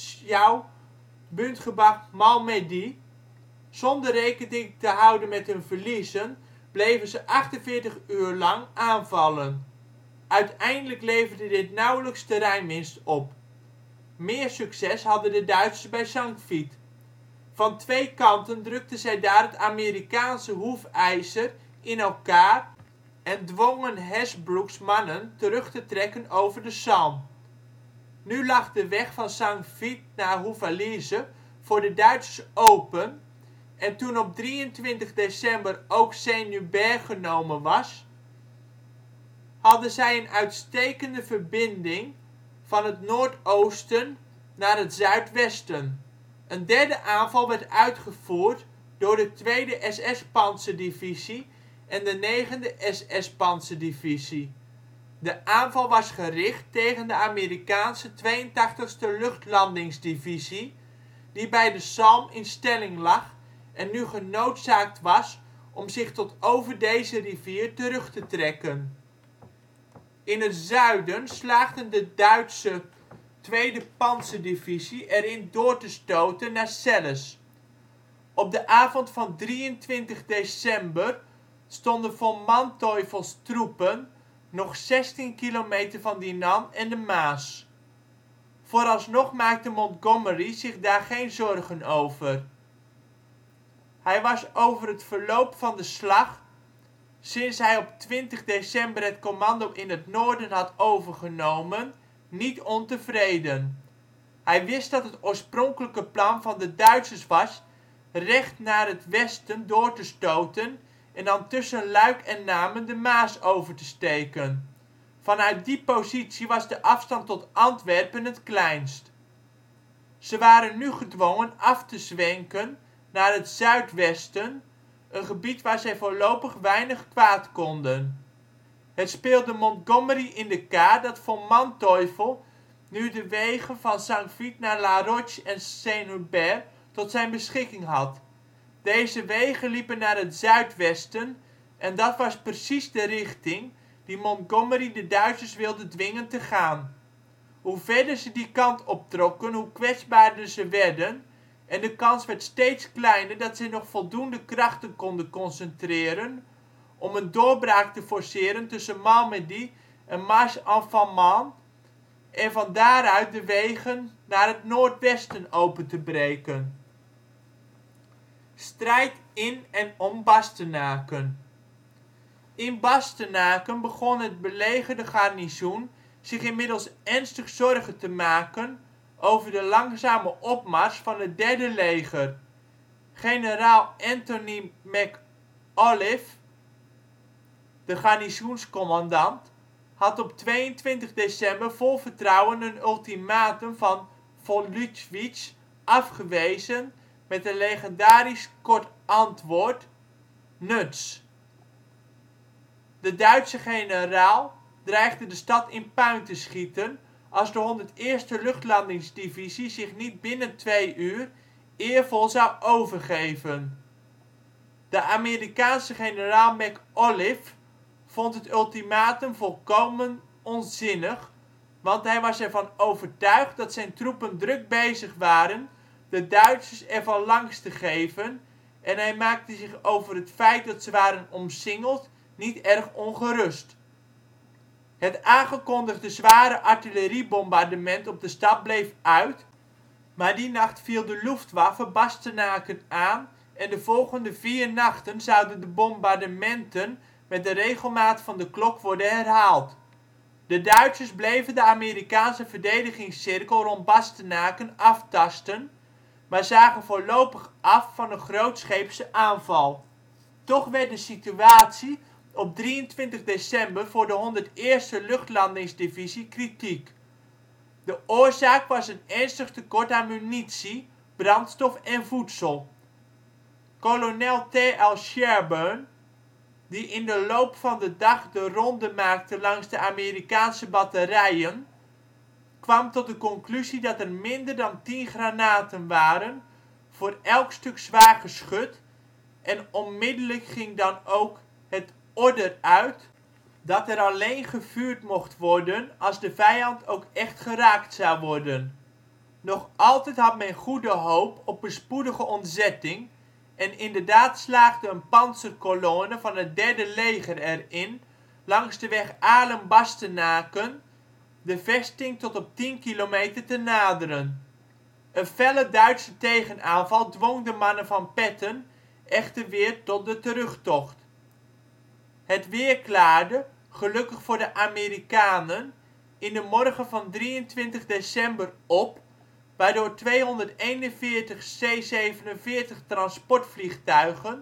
Monschau-Bündgebach-Malmedy. Zonder rekening te houden met hun verliezen bleven ze 48 uur lang aanvallen. Uiteindelijk leverde dit nauwelijks terreinwinst op. Meer succes hadden de Duitsers bij Sankt Vith. Van twee kanten drukten zij daar het Amerikaanse hoefijzer in elkaar en dwongen Hasbroucks mannen terug te trekken over de Somme. Nu lag de weg van Sankt Vith naar Houffalize voor de Duitsers open en toen op 23 december ook Saint-Hubert genomen was, hadden zij een uitstekende verbinding van het noordoosten naar het zuidwesten. Een derde aanval werd uitgevoerd door de 2e SS-pantserdivisie en de 9e SS-pantserdivisie. De aanval was gericht tegen de Amerikaanse 82e Luchtlandingsdivisie, die bij de Somme in stelling lag en nu genoodzaakt was om zich tot over deze rivier terug te trekken. In het zuiden slaagden de Duitse 2e pantserdivisie erin door te stoten naar Celles. Op de avond van 23 december stonden Von Manteuffels troepen nog 16 kilometer van Dinant en de Maas. Vooralsnog maakte Montgomery zich daar geen zorgen over. Hij was over het verloop van de slag, sinds hij op 20 december het commando in het noorden had overgenomen, niet ontevreden. Hij wist dat het oorspronkelijke plan van de Duitsers was recht naar het westen door te stoten en dan tussen Luik en Namen de Maas over te steken. Vanuit die positie was de afstand tot Antwerpen het kleinst. Ze waren nu gedwongen af te zwenken naar het zuidwesten, een gebied waar zij voorlopig weinig kwaad konden. Het speelde Montgomery in de kaart dat Von Manteuffel nu de wegen van Sankt Vith naar La Roche en Saint-Hubert tot zijn beschikking had. Deze wegen liepen naar het zuidwesten en dat was precies de richting die Montgomery de Duitsers wilde dwingen te gaan. Hoe verder ze die kant optrokken, hoe kwetsbaarder ze werden en de kans werd steeds kleiner dat zij nog voldoende krachten konden concentreren om een doorbraak te forceren tussen Malmedy en Marche-en-Famenne en van daaruit de wegen naar het noordwesten open te breken. Strijd in en om Bastenaken. In Bastenaken begon het belegerde garnizoen zich inmiddels ernstig zorgen te maken over de langzame opmars van het 3e leger. Generaal Antony McAuliffe, de garnizoenscommandant, had op 22 december vol vertrouwen een ultimatum van von Lüttwitz afgewezen met een legendarisch kort antwoord: Nuts. De Duitse generaal dreigde de stad in puin te schieten als de 101e Luchtlandingsdivisie zich niet binnen 2 uur eervol zou overgeven. De Amerikaanse generaal McAuliffe vond het ultimatum volkomen onzinnig, want hij was ervan overtuigd dat zijn troepen druk bezig waren de Duitsers ervan langs te geven en hij maakte zich over het feit dat ze waren omsingeld niet erg ongerust. Het aangekondigde zware artilleriebombardement op de stad bleef uit, maar die nacht viel de Luftwaffe Bastenaken aan en de volgende 4 nachten zouden de bombardementen met de regelmaat van de klok worden herhaald. De Duitsers bleven de Amerikaanse verdedigingscirkel rond Bastenaken aftasten, maar zagen voorlopig af van een grootscheepse aanval. Toch werd de situatie op 23 december voor de 101e Luchtlandingsdivisie kritiek. De oorzaak was een ernstig tekort aan munitie, brandstof en voedsel. Kolonel T.L. Sherburne, die in de loop van de dag de ronde maakte langs de Amerikaanse batterijen, kwam tot de conclusie dat er minder dan 10 granaten waren voor elk stuk zwaar geschut en onmiddellijk ging dan ook het order uit dat er alleen gevuurd mocht worden als de vijand ook echt geraakt zou worden. Nog altijd had men goede hoop op een spoedige ontzetting en inderdaad slaagde een pantsercolonne van het 3e leger erin langs de weg Aarlen-Bastenaken de vesting tot op 10 kilometer te naderen. Een felle Duitse tegenaanval dwong de mannen van Patton echter weer tot de terugtocht. Het weer klaarde, gelukkig voor de Amerikanen, in de morgen van 23 december op, waardoor 241 C-47 transportvliegtuigen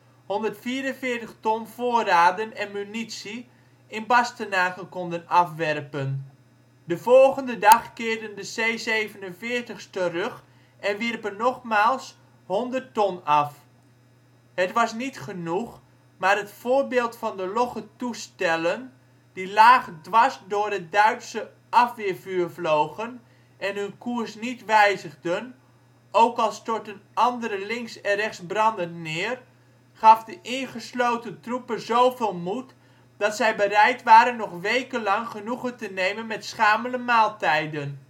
144 ton voorraden en munitie in Bastenaken konden afwerpen. De volgende dag keerden de C-47's terug en wierpen nogmaals 100 ton af. Het was niet genoeg, maar het voorbeeld van de logge toestellen die laag dwars door het Duitse afweervuur vlogen en hun koers niet wijzigden, ook al stortten andere links en rechts brandend neer, gaf de ingesloten troepen zoveel moed dat zij bereid waren nog wekenlang genoegen te nemen met schamele maaltijden.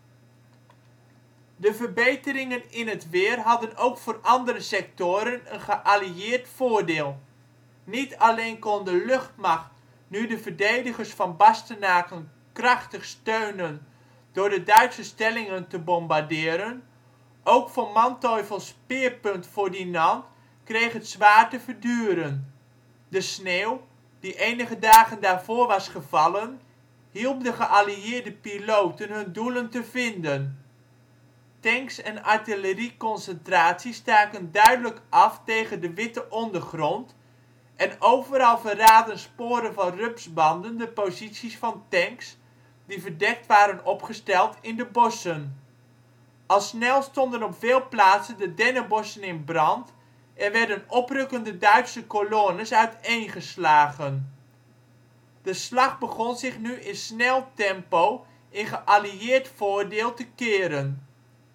De verbeteringen in het weer hadden ook voor andere sectoren een geallieerd voordeel. Niet alleen kon de luchtmacht nu de verdedigers van Bastenaken krachtig steunen door de Duitse stellingen te bombarderen, ook Von Manteuffels speerpunt voor Dinant kreeg het zwaar te verduren. De sneeuw, die enige dagen daarvoor was gevallen, hielp de geallieerde piloten hun doelen te vinden. Tanks en artillerieconcentraties staken duidelijk af tegen de witte ondergrond en overal verraadden sporen van rupsbanden de posities van tanks, die verdekt waren opgesteld in de bossen. Al snel stonden op veel plaatsen de dennenbossen in brand en werden oprukkende Duitse colonnes uiteengeslagen. De slag begon zich nu in snel tempo in geallieerd voordeel te keren.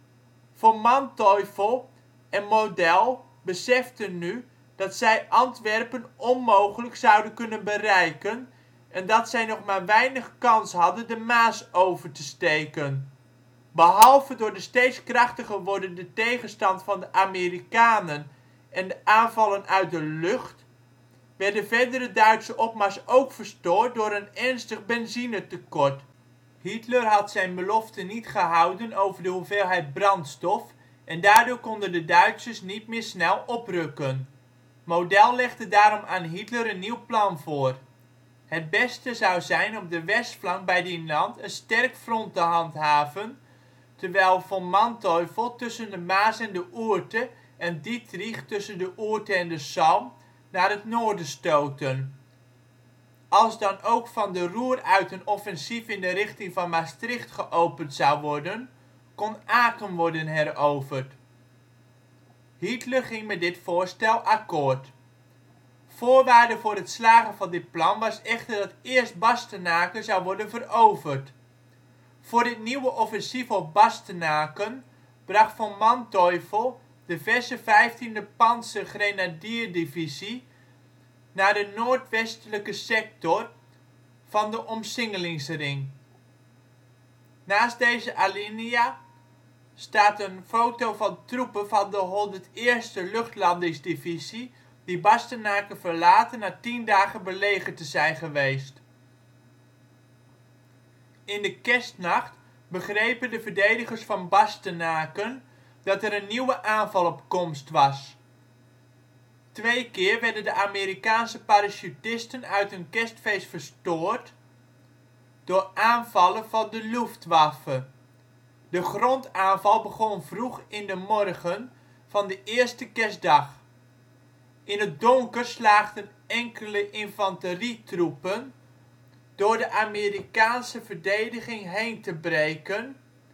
Von Manteuffel en Model beseften nu dat zij Antwerpen onmogelijk zouden kunnen bereiken en dat zij nog maar weinig kans hadden de Maas over te steken. Behalve door de steeds krachtiger wordende tegenstand van de Amerikanen en de aanvallen uit de lucht, werd de verdere Duitse opmars ook verstoord door een ernstig benzinetekort. Hitler had zijn belofte niet gehouden over de hoeveelheid brandstof en daardoor konden de Duitsers niet meer snel oprukken. Model legde daarom aan Hitler een nieuw plan voor. Het beste zou zijn op de westflank bij Dinant een sterk front te handhaven, terwijl Von Manteuffel tussen de Maas en de Ourthe en Dittrich tussen de Ourthe en de Salm naar het noorden stootten. Als dan ook van de Ruhr uit een offensief in de richting van Maastricht geopend zou worden, kon Aken worden heroverd. Hitler ging met dit voorstel akkoord. Voorwaarde voor het slagen van dit plan was echter dat eerst Bastenaken zou worden veroverd. Voor dit nieuwe offensief op Bastenaken bracht Von Manteuffel de verse 15e Pantsergrenadierdivisie naar de noordwestelijke sector van de omsingelingsring. Naast deze alinea staat een foto van troepen van de 101e Luchtlandingsdivisie die Bastenaken verlaten na 10 dagen belegerd te zijn geweest. In de kerstnacht begrepen de verdedigers van Bastenaken dat er een nieuwe aanval op komst was. 2 keer werden de Amerikaanse parachutisten uit hun kerstfeest verstoord door aanvallen van de Luftwaffe. De grondaanval begon vroeg in de morgen van de eerste kerstdag. In het donker slaagden enkele infanterietroepen door de Amerikaanse verdediging heen te breken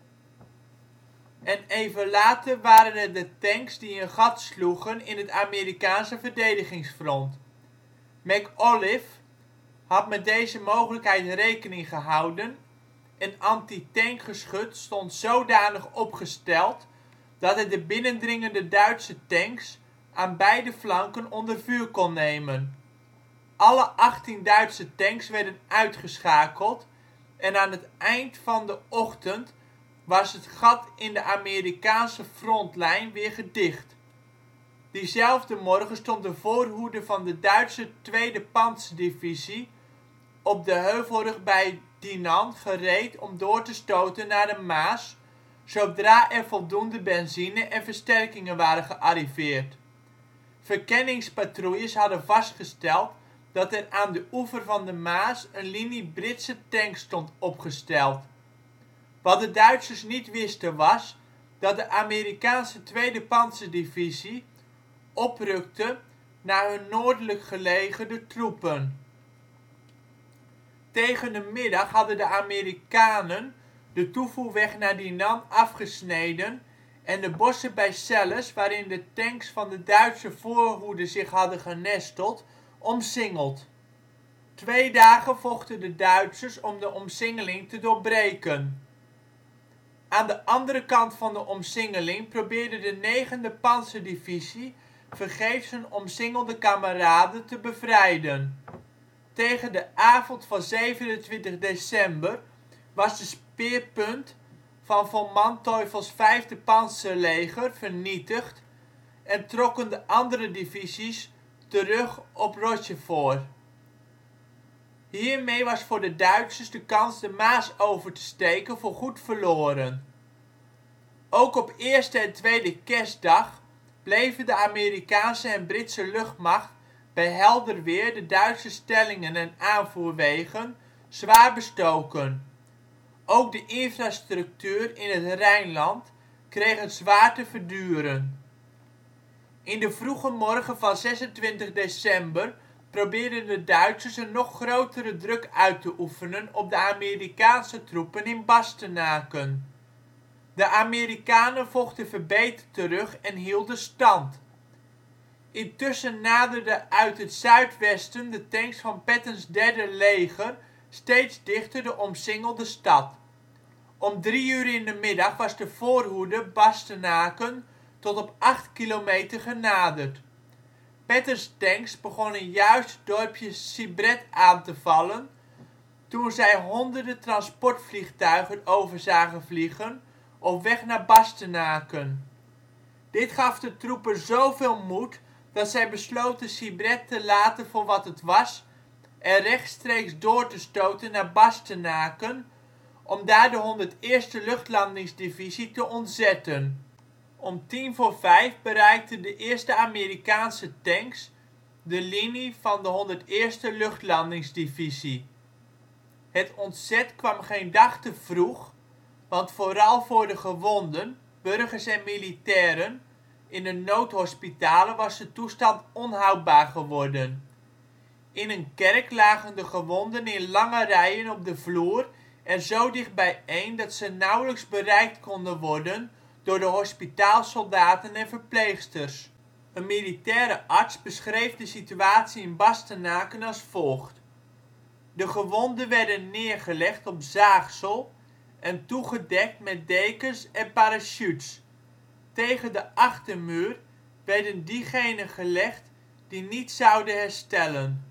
en even later waren het de tanks die een gat sloegen in het Amerikaanse verdedigingsfront. McAuliffe had met deze mogelijkheid rekening gehouden en antitankgeschut stond zodanig opgesteld dat het de binnendringende Duitse tanks aan beide flanken onder vuur kon nemen. Alle 18 Duitse tanks werden uitgeschakeld en aan het eind van de ochtend was het gat in de Amerikaanse frontlijn weer gedicht. Diezelfde morgen stond de voorhoede van de Duitse 2e Pantserdivisie op de heuvelrug bij Dinant gereed om door te stoten naar de Maas, zodra er voldoende benzine en versterkingen waren gearriveerd. Verkenningspatrouilles hadden vastgesteld dat er aan de oever van de Maas een linie Britse tanks stond opgesteld. Wat de Duitsers niet wisten was, dat de Amerikaanse 2e Pantserdivisie oprukte naar hun noordelijk gelegerde troepen. Tegen de middag hadden de Amerikanen de toevoerweg naar Dinant afgesneden en de bossen bij Celles, waarin de tanks van de Duitse voorhoede zich hadden genesteld, omsingeld. 2 dagen vochten de Duitsers om de omsingeling te doorbreken. Aan de andere kant van de omsingeling probeerde de 9e Pantserdivisie vergeefs hun omsingelde kameraden te bevrijden. Tegen de avond van 27 december was de speerpunt van Von Manteuffels 5e pantserleger vernietigd en trokken de andere divisies terug op Rochefort. Hiermee was voor de Duitsers de kans de Maas over te steken voorgoed verloren. Ook op eerste en tweede kerstdag bleven de Amerikaanse en Britse luchtmacht bij helder weer de Duitse stellingen en aanvoerwegen zwaar bestoken. Ook de infrastructuur in het Rijnland kreeg het zwaar te verduren. In de vroege morgen van 26 december probeerden de Duitsers een nog grotere druk uit te oefenen op de Amerikaanse troepen in Bastenaken. De Amerikanen vochten verbeten terug en hielden stand. Intussen naderden uit het zuidwesten de tanks van Pattons 3e leger steeds dichter de omsingelde stad. Om 3 uur in de middag was de voorhoede Bastenaken tot op 8 kilometer genaderd. Pattons tanks begonnen juist het dorpje Sibret aan te vallen toen zij honderden transportvliegtuigen over zagen vliegen op weg naar Bastenaken. Dit gaf de troepen zoveel moed dat zij besloten Sibret te laten voor wat het was en rechtstreeks door te stoten naar Bastenaken om daar de 101e Luchtlandingsdivisie te ontzetten. Om 5:10 bereikten de eerste Amerikaanse tanks de linie van de 101e Luchtlandingsdivisie. Het ontzet kwam geen dag te vroeg, want vooral voor de gewonden, burgers en militairen, in de noodhospitalen was de toestand onhoudbaar geworden. In een kerk lagen de gewonden in lange rijen op de vloer en zo dicht bijeen dat ze nauwelijks bereikt konden worden door de hospitaalsoldaten en verpleegsters. een militaire arts, beschreef de situatie in Bastenaken als volgt: de gewonden werden neergelegd op zaagsel en toegedekt met dekens en parachutes. Tegen de achtermuur werden diegenen gelegd die niet zouden herstellen.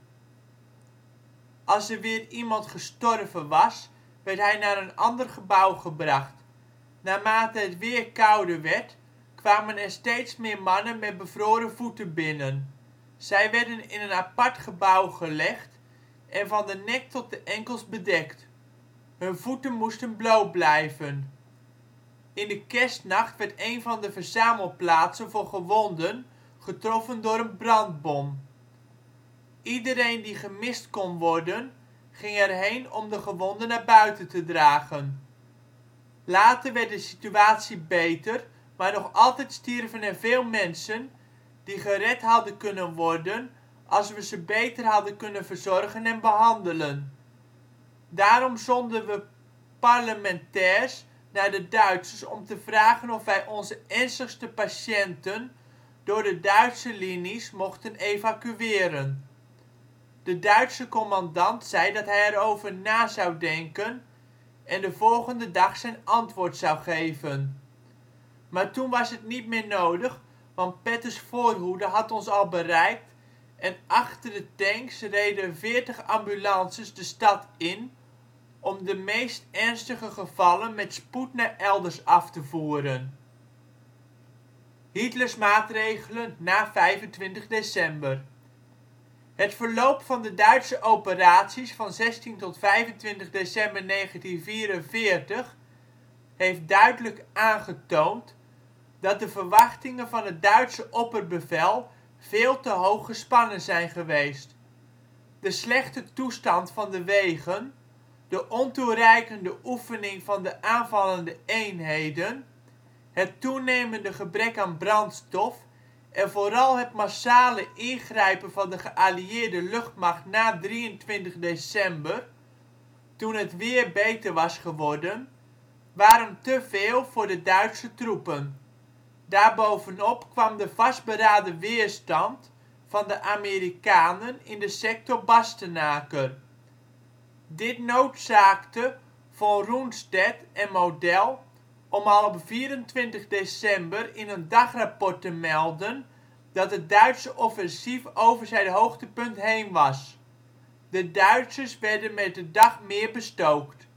Als er weer iemand gestorven was, werd hij naar een ander gebouw gebracht. Naarmate het weer kouder werd, kwamen er steeds meer mannen met bevroren voeten binnen. Zij werden in een apart gebouw gelegd en van de nek tot de enkels bedekt. Hun voeten moesten bloot blijven. In de kerstnacht werd een van de verzamelplaatsen voor gewonden getroffen door een brandbom. Iedereen die gemist kon worden, ging erheen om de gewonden naar buiten te dragen. Later werd de situatie beter, maar nog altijd stierven er veel mensen die gered hadden kunnen worden als we ze beter hadden kunnen verzorgen en behandelen. Daarom zonden we parlementairs naar de Duitsers om te vragen of wij onze ernstigste patiënten door de Duitse linies mochten evacueren. De Duitse commandant zei dat hij erover na zou denken en de volgende dag zijn antwoord zou geven. Maar toen was het niet meer nodig, want Pattons voorhoede had ons al bereikt en achter de tanks reden 40 ambulances de stad in om de meest ernstige gevallen met spoed naar elders af te voeren. Hitlers maatregelen na 25 december. Het verloop van de Duitse operaties van 16 tot 25 december 1944 heeft duidelijk aangetoond dat de verwachtingen van het Duitse opperbevel veel te hoog gespannen zijn geweest. De slechte toestand van de wegen, de ontoereikende oefening van de aanvallende eenheden, het toenemende gebrek aan brandstof en vooral het massale ingrijpen van de geallieerde luchtmacht na 23 december, toen het weer beter was geworden, waren te veel voor de Duitse troepen. Daarbovenop kwam de vastberaden weerstand van de Amerikanen in de sector Bastenaken. Dit noodzaakte Von Rundstedt en Model om al op 24 december in een dagrapport te melden dat het Duitse offensief over zijn hoogtepunt heen was. De Duitsers werden met de dag meer bestookt.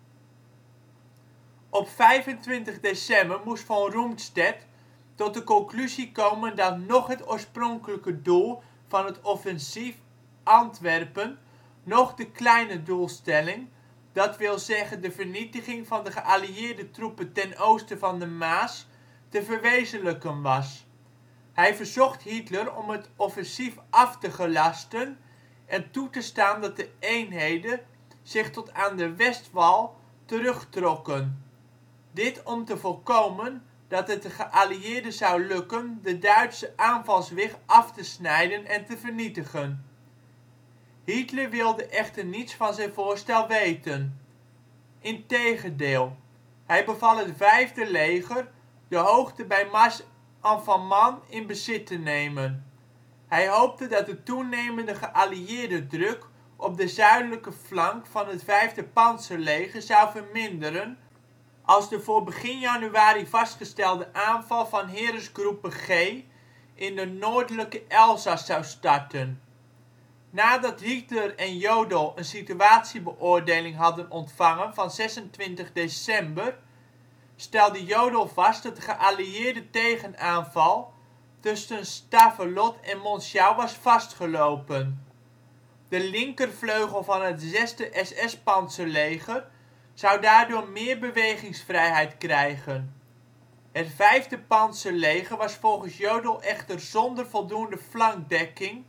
Op 25 december moest Von Rundstedt tot de conclusie komen dat noch het oorspronkelijke doel van het offensief Antwerpen, noch de kleine doelstelling, dat wil zeggen de vernietiging van de geallieerde troepen ten oosten van de Maas, te verwezenlijken was. Hij verzocht Hitler om het offensief af te gelasten en toe te staan dat de eenheden zich tot aan de Westwall terugtrokken. Dit om te voorkomen dat het de geallieerden zou lukken de Duitse aanvalswig af te snijden en te vernietigen. Hitler wilde echter niets van zijn voorstel weten. Integendeel, hij beval het 5e leger de hoogte bij Marche-en-Famenne in bezit te nemen. Hij hoopte dat de toenemende geallieerde druk op de zuidelijke flank van het 5e pantserleger zou verminderen als de voor begin januari vastgestelde aanval van Heeresgruppe G in de noordelijke Elzas zou starten. Nadat Hitler en Jodl een situatiebeoordeling hadden ontvangen van 26 december, stelde Jodl vast dat de geallieerde tegenaanval tussen Stavelot en Monschau was vastgelopen. De linkervleugel van het 6e SS-pantserleger zou daardoor meer bewegingsvrijheid krijgen. Het 5e pantserleger was volgens Jodl echter zonder voldoende flankdekking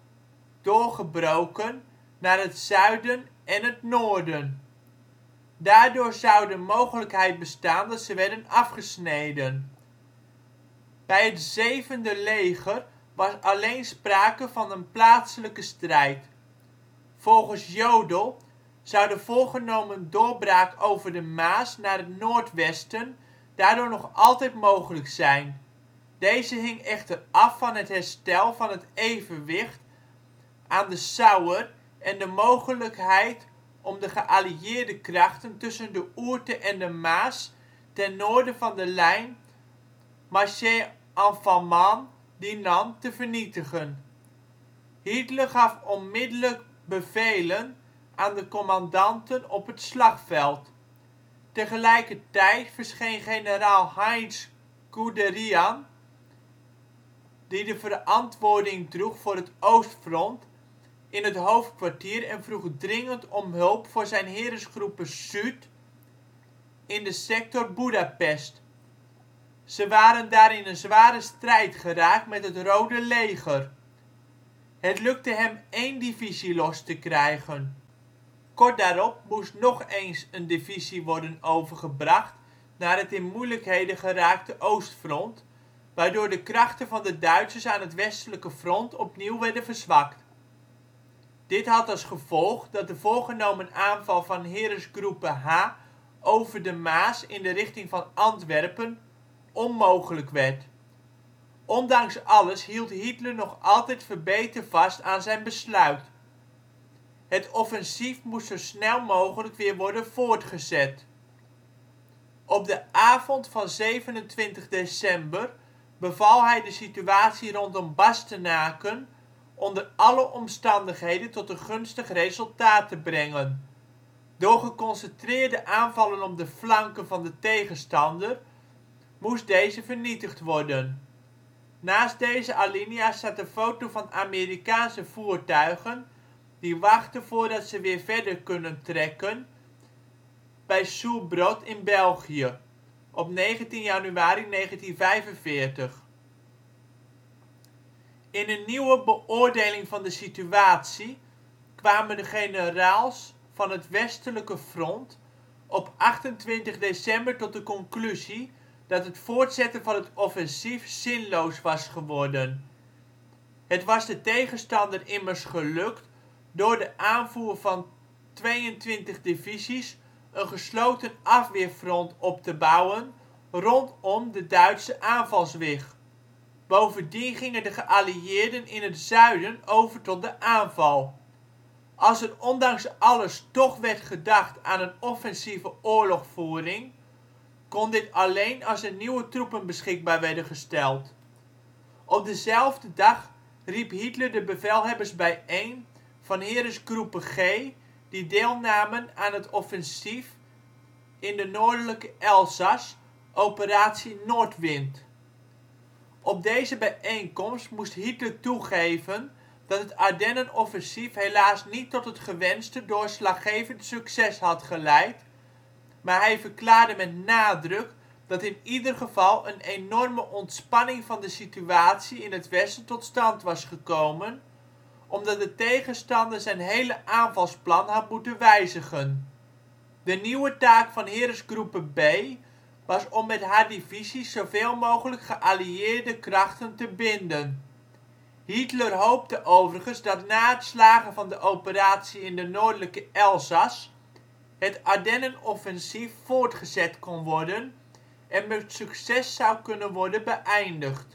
doorgebroken naar het zuiden en het noorden. Daardoor zou de mogelijkheid bestaan dat ze werden afgesneden. Bij het 7e leger was alleen sprake van een plaatselijke strijd. Volgens Jodl zou de voorgenomen doorbraak over de Maas naar het noordwesten daardoor nog altijd mogelijk zijn. Deze hing echter af van het herstel van het evenwicht aan de Sauer en de mogelijkheid om de geallieerde krachten tussen de Ourthe en de Maas ten noorden van de lijn Marché-en-Famenne-Dinant te vernietigen. Hitler gaf onmiddellijk bevelen aan de commandanten op het slagveld. Tegelijkertijd verscheen generaal Heinz Guderian, die de verantwoording droeg voor het oostfront, in het hoofdkwartier en vroeg dringend om hulp voor zijn Heeresgruppe Süd in de sector Budapest. Ze waren daar in een zware strijd geraakt met het Rode Leger. Het lukte hem 1 divisie los te krijgen. Kort daarop moest nog eens een divisie worden overgebracht naar het in moeilijkheden geraakte oostfront, waardoor de krachten van de Duitsers aan het westelijke front opnieuw werden verzwakt. Dit had als gevolg dat de voorgenomen aanval van Heeresgruppe H over de Maas in de richting van Antwerpen onmogelijk werd. Ondanks alles hield Hitler nog altijd verbeten vast aan zijn besluit. Het offensief moest zo snel mogelijk weer worden voortgezet. Op de avond van 27 december beval hij de situatie rondom Bastenaken onder alle omstandigheden tot een gunstig resultaat te brengen. Door geconcentreerde aanvallen op de flanken van de tegenstander moest deze vernietigd worden. Naast deze alinea staat een foto van Amerikaanse voertuigen die wachten voordat ze weer verder kunnen trekken bij Soubron in België, op 19 januari 1945. In een nieuwe beoordeling van de situatie kwamen de generaals van het westelijke front op 28 december tot de conclusie dat het voortzetten van het offensief zinloos was geworden. Het was de tegenstander immers gelukt door de aanvoer van 22 divisies een gesloten afweerfront op te bouwen rondom de Duitse aanvalswig. Bovendien gingen de geallieerden in het zuiden over tot de aanval. Als er ondanks alles toch werd gedacht aan een offensieve oorlogvoering, kon dit alleen als er nieuwe troepen beschikbaar werden gesteld. Op dezelfde dag riep Hitler de bevelhebbers bijeen van Heeresgruppe G die deelnamen aan het offensief in de noordelijke Elzas, operatie Nordwind. Op deze bijeenkomst moest Hitler toegeven dat het Ardennenoffensief helaas niet tot het gewenste doorslaggevend succes had geleid, maar hij verklaarde met nadruk dat in ieder geval een enorme ontspanning van de situatie in het westen tot stand was gekomen, omdat de tegenstander zijn hele aanvalsplan had moeten wijzigen. De nieuwe taak van Heeresgruppe B was om met haar divisies zoveel mogelijk geallieerde krachten te binden. Hitler hoopte overigens dat na het slagen van de operatie in de noordelijke Elzas het Ardennenoffensief voortgezet kon worden en met succes zou kunnen worden beëindigd.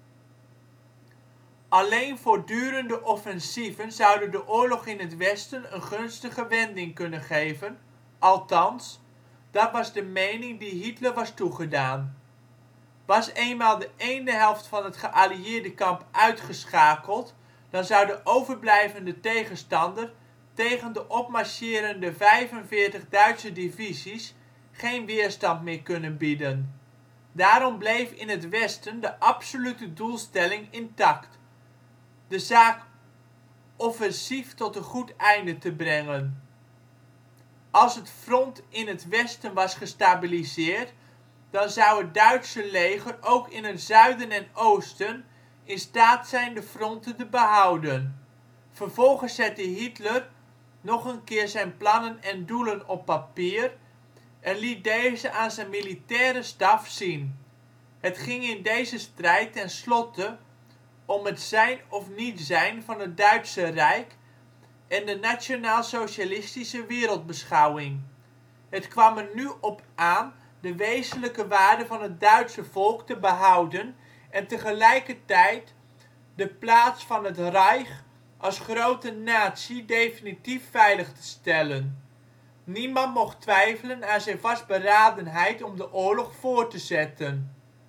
Alleen voortdurende offensieven zouden de oorlog in het westen een gunstige wending kunnen geven, althans, dat was de mening die Hitler was toegedaan. Was eenmaal de ene helft van het geallieerde kamp uitgeschakeld, dan zou de overblijvende tegenstander tegen de opmarcherende 45 Duitse divisies geen weerstand meer kunnen bieden. Daarom bleef in het westen de absolute doelstelling intact: de zaak offensief tot een goed einde te brengen. Als het front in het westen was gestabiliseerd, dan zou het Duitse leger ook in het zuiden en oosten in staat zijn de fronten te behouden. Vervolgens zette Hitler nog een keer zijn plannen en doelen op papier en liet deze aan zijn militaire staf zien. Het ging in deze strijd tenslotte om het zijn of niet zijn van het Duitse Rijk en de nationaal-socialistische wereldbeschouwing. Het kwam er nu op aan de wezenlijke waarden van het Duitse volk te behouden en tegelijkertijd de plaats van het Reich als grote natie definitief veilig te stellen. Niemand mocht twijfelen aan zijn vastberadenheid om de oorlog voort te zetten.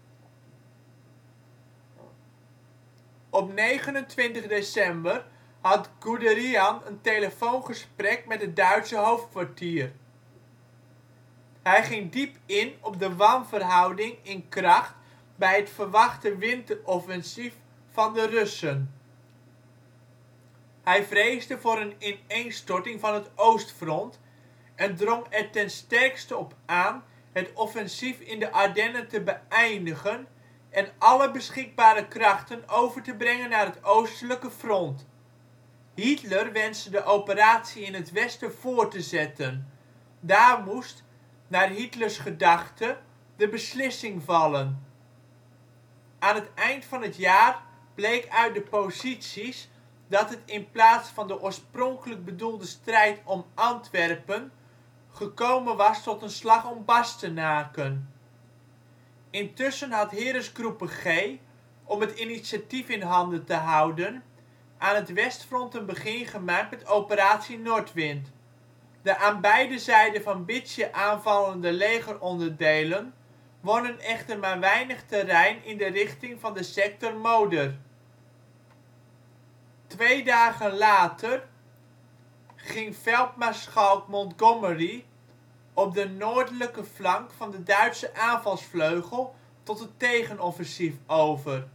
Op 29 december had Guderian een telefoongesprek met het Duitse hoofdkwartier. Hij ging diep in op de wanverhouding in kracht bij het verwachte winteroffensief van de Russen. Hij vreesde voor een ineenstorting van het oostfront en drong er ten sterkste op aan het offensief in de Ardennen te beëindigen en alle beschikbare krachten over te brengen naar het oostelijke front. Hitler wenste de operatie in het westen voort te zetten. Daar moest, naar Hitlers gedachte, de beslissing vallen. Aan het eind van het jaar bleek uit de posities dat het in plaats van de oorspronkelijk bedoelde strijd om Antwerpen gekomen was tot een slag om Bastenaken. Intussen had Heeresgruppe G, om het initiatief in handen te houden, aan het westfront een begin gemaakt met Operatie Nordwind. De aan beide zijden van Bytsje aanvallende legeronderdelen wonnen echter maar weinig terrein in de richting van de sector Moder. 2 dagen later ging veldmaarschalk Montgomery op de noordelijke flank van de Duitse aanvalsvleugel tot het tegenoffensief over.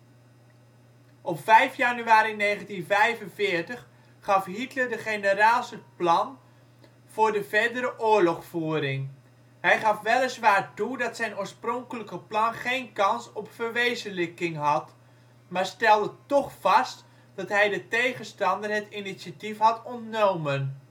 Op 5 januari 1945 gaf Hitler de generaals het plan voor de verdere oorlogvoering. Hij gaf weliswaar toe dat zijn oorspronkelijke plan geen kans op verwezenlijking had, maar stelde toch vast dat hij de tegenstander het initiatief had ontnomen.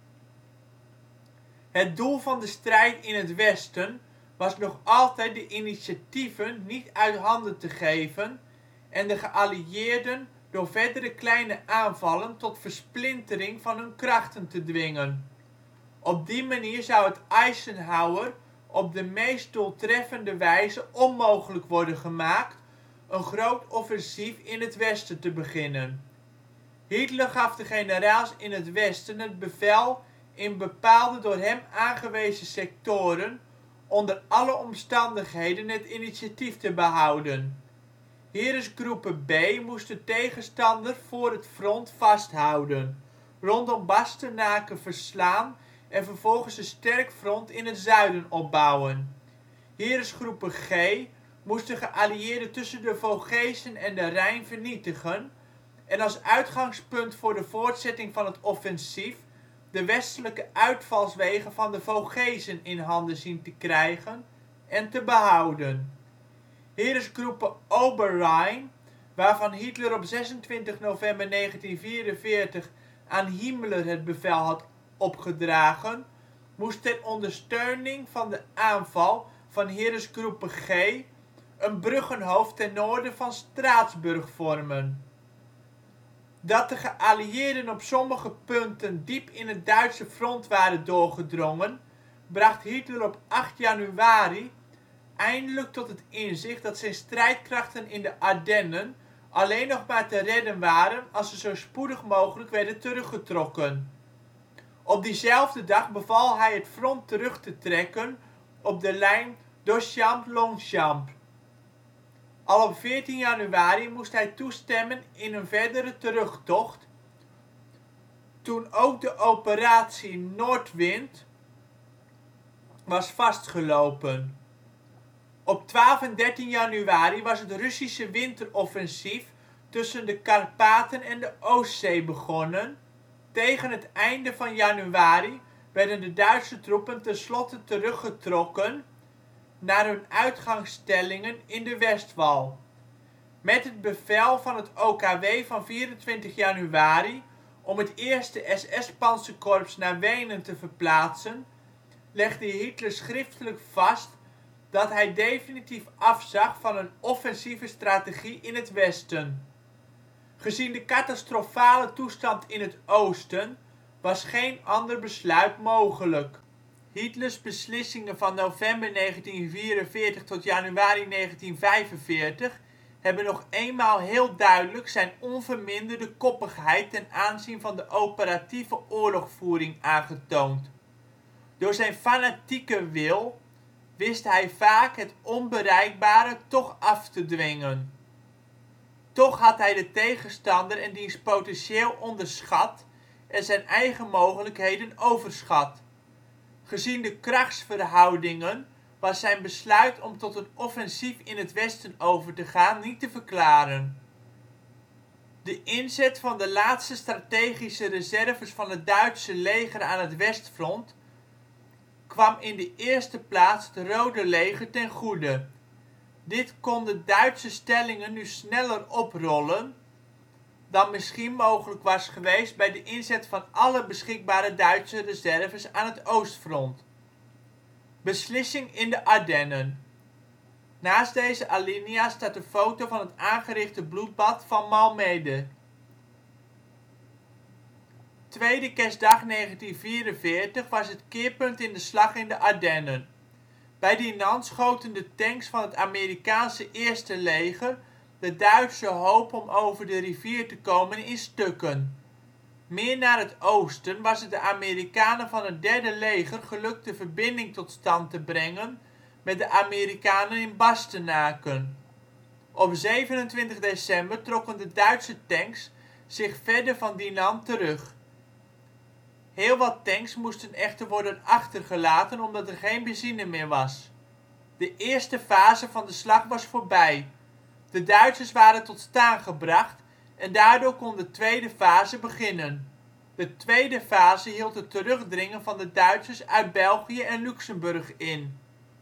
Het doel van de strijd in het westen was nog altijd de initiatieven niet uit handen te geven en de geallieerden door verdere kleine aanvallen tot versplintering van hun krachten te dwingen. Op die manier zou het Eisenhower op de meest doeltreffende wijze onmogelijk worden gemaakt een groot offensief in het westen te beginnen. Hitler gaf de generaals in het westen het bevel in bepaalde door hem aangewezen sectoren onder alle omstandigheden het initiatief te behouden. Heeresgruppe B moest de tegenstander voor het front vasthouden, rondom Bastenaken verslaan en vervolgens een sterk front in het zuiden opbouwen. Heeresgruppe G moest de geallieerden tussen de Vogezen en de Rijn vernietigen en als uitgangspunt voor de voortzetting van het offensief de westelijke uitvalswegen van de Vogezen in handen zien te krijgen en te behouden. Heeresgruppe Oberrhein, waarvan Hitler op 26 november 1944 aan Himmler het bevel had opgedragen, moest ter ondersteuning van de aanval van Heeresgruppe G een bruggenhoofd ten noorden van Straatsburg vormen. Dat de geallieerden op sommige punten diep in het Duitse front waren doorgedrongen, bracht Hitler op 8 januari eindelijk tot het inzicht dat zijn strijdkrachten in de Ardennen alleen nog maar te redden waren als ze zo spoedig mogelijk werden teruggetrokken. Op diezelfde dag beval hij het front terug te trekken op de lijn Dochamps-Longchamps. Al op 14 januari moest hij toestemmen in een verdere terugtocht, toen ook de operatie Nordwind was vastgelopen. Op 12 en 13 januari was het Russische winteroffensief tussen de Karpaten en de Oostzee begonnen. Tegen het einde van januari werden de Duitse troepen tenslotte teruggetrokken naar hun uitgangsstellingen in de Westwall. Met het bevel van het OKW van 24 januari om het 1e SS-pantserkorps naar Wenen te verplaatsen, legde Hitler schriftelijk vast dat hij definitief afzag van een offensieve strategie in het westen. Gezien de catastrofale toestand in het oosten was geen ander besluit mogelijk. Hitlers beslissingen van november 1944 tot januari 1945 hebben nog eenmaal heel duidelijk zijn onverminderde koppigheid ten aanzien van de operatieve oorlogvoering aangetoond. Door zijn fanatieke wil wist hij vaak het onbereikbare toch af te dwingen. Toch had hij de tegenstander en diens potentieel onderschat en zijn eigen mogelijkheden overschat. Gezien de krachtsverhoudingen was zijn besluit om tot een offensief in het westen over te gaan niet te verklaren. De inzet van de laatste strategische reserves van het Duitse leger aan het westfront kwam in de eerste plaats het Rode Leger ten goede. Dit kon de Duitse stellingen nu sneller oprollen dan misschien mogelijk was geweest bij de inzet van alle beschikbare Duitse reserves aan het oostfront. Beslissing in de Ardennen. Naast deze alinea staat een foto van het aangerichte bloedbad van Malmedy. Tweede kerstdag 1944 was het keerpunt in de slag in de Ardennen. Bij Dinant schoten de tanks van het Amerikaanse Eerste leger de Duitse hoop om over de rivier te komen in stukken. Meer naar het oosten was het de Amerikanen van het Derde leger gelukt de verbinding tot stand te brengen met de Amerikanen in Bastenaken. Op 27 december trokken de Duitse tanks zich verder van Dinant terug. Heel wat tanks moesten echter worden achtergelaten omdat er geen benzine meer was. De eerste fase van de slag was voorbij. De Duitsers waren tot staan gebracht en daardoor kon de tweede fase beginnen. De tweede fase hield het terugdringen van de Duitsers uit België en Luxemburg in.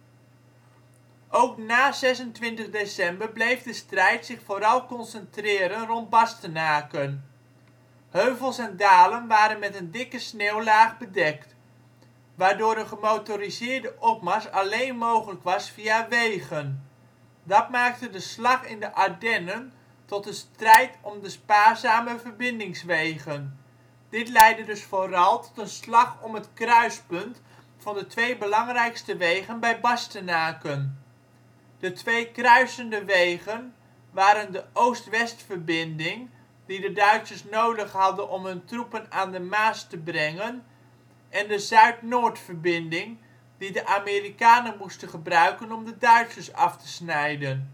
Ook na 26 december bleef de strijd zich vooral concentreren rond Bastenaken. Heuvels en dalen waren met een dikke sneeuwlaag bedekt, waardoor een gemotoriseerde opmars alleen mogelijk was via wegen. Dat maakte de slag in de Ardennen tot een strijd om de spaarzame verbindingswegen. Dit leidde dus vooral tot een slag om het kruispunt van de twee belangrijkste wegen bij Bastenaken. De twee kruisende wegen waren de oost-westverbinding, die de Duitsers nodig hadden om hun troepen aan de Maas te brengen, en de zuid-noordverbinding, die de Amerikanen moesten gebruiken om de Duitsers af te snijden.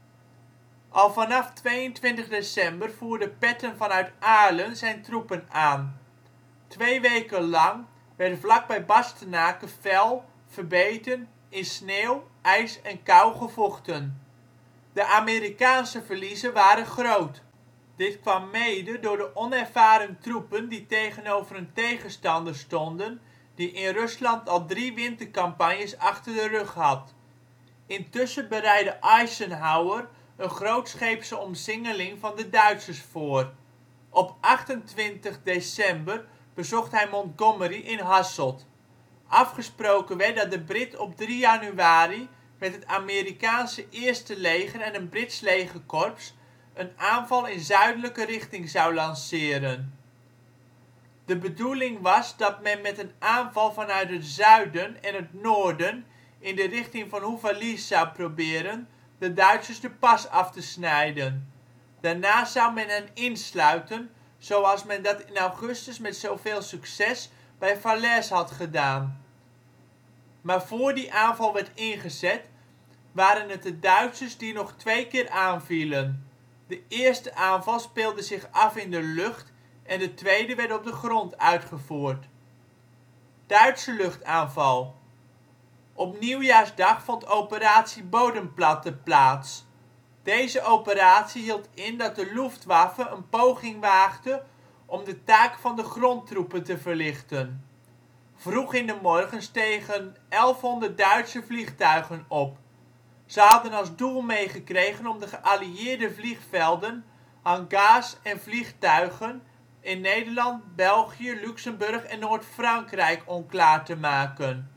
Al vanaf 22 december voerde Patton vanuit Aerlen zijn troepen aan. 2 weken lang werd vlakbij Bastenaken fel, verbeten, in sneeuw, ijs en kou gevochten. De Amerikaanse verliezen waren groot. Dit kwam mede door de onervaren troepen die tegenover een tegenstander stonden die in Rusland al 3 wintercampagnes achter de rug had. Intussen bereidde Eisenhower een grootscheepse omsingeling van de Duitsers voor. Op 28 december bezocht hij Montgomery in Hasselt. Afgesproken werd dat de Britten op 3 januari met het Amerikaanse Eerste leger en een Brits legerkorps een aanval in zuidelijke richting zou lanceren. De bedoeling was dat men met een aanval vanuit het zuiden en het noorden in de richting van Houffalize zou proberen de Duitsers de pas af te snijden. Daarna zou men hen insluiten, zoals men dat in augustus met zoveel succes bij Falaise had gedaan. Maar voor die aanval werd ingezet, waren het de Duitsers die nog 2 keer aanvielen. De eerste aanval speelde zich af in de lucht en de tweede werd op de grond uitgevoerd. Duitse luchtaanval. Op Nieuwjaarsdag vond Operatie Bodenplatte plaats. Deze operatie hield in dat de Luftwaffe een poging waagde om de taak van de grondtroepen te verlichten. Vroeg in de morgen stegen 1100 Duitse vliegtuigen op. Ze hadden als doel meegekregen om de geallieerde vliegvelden, hangars en vliegtuigen in Nederland, België, Luxemburg en Noord-Frankrijk onklaar te maken.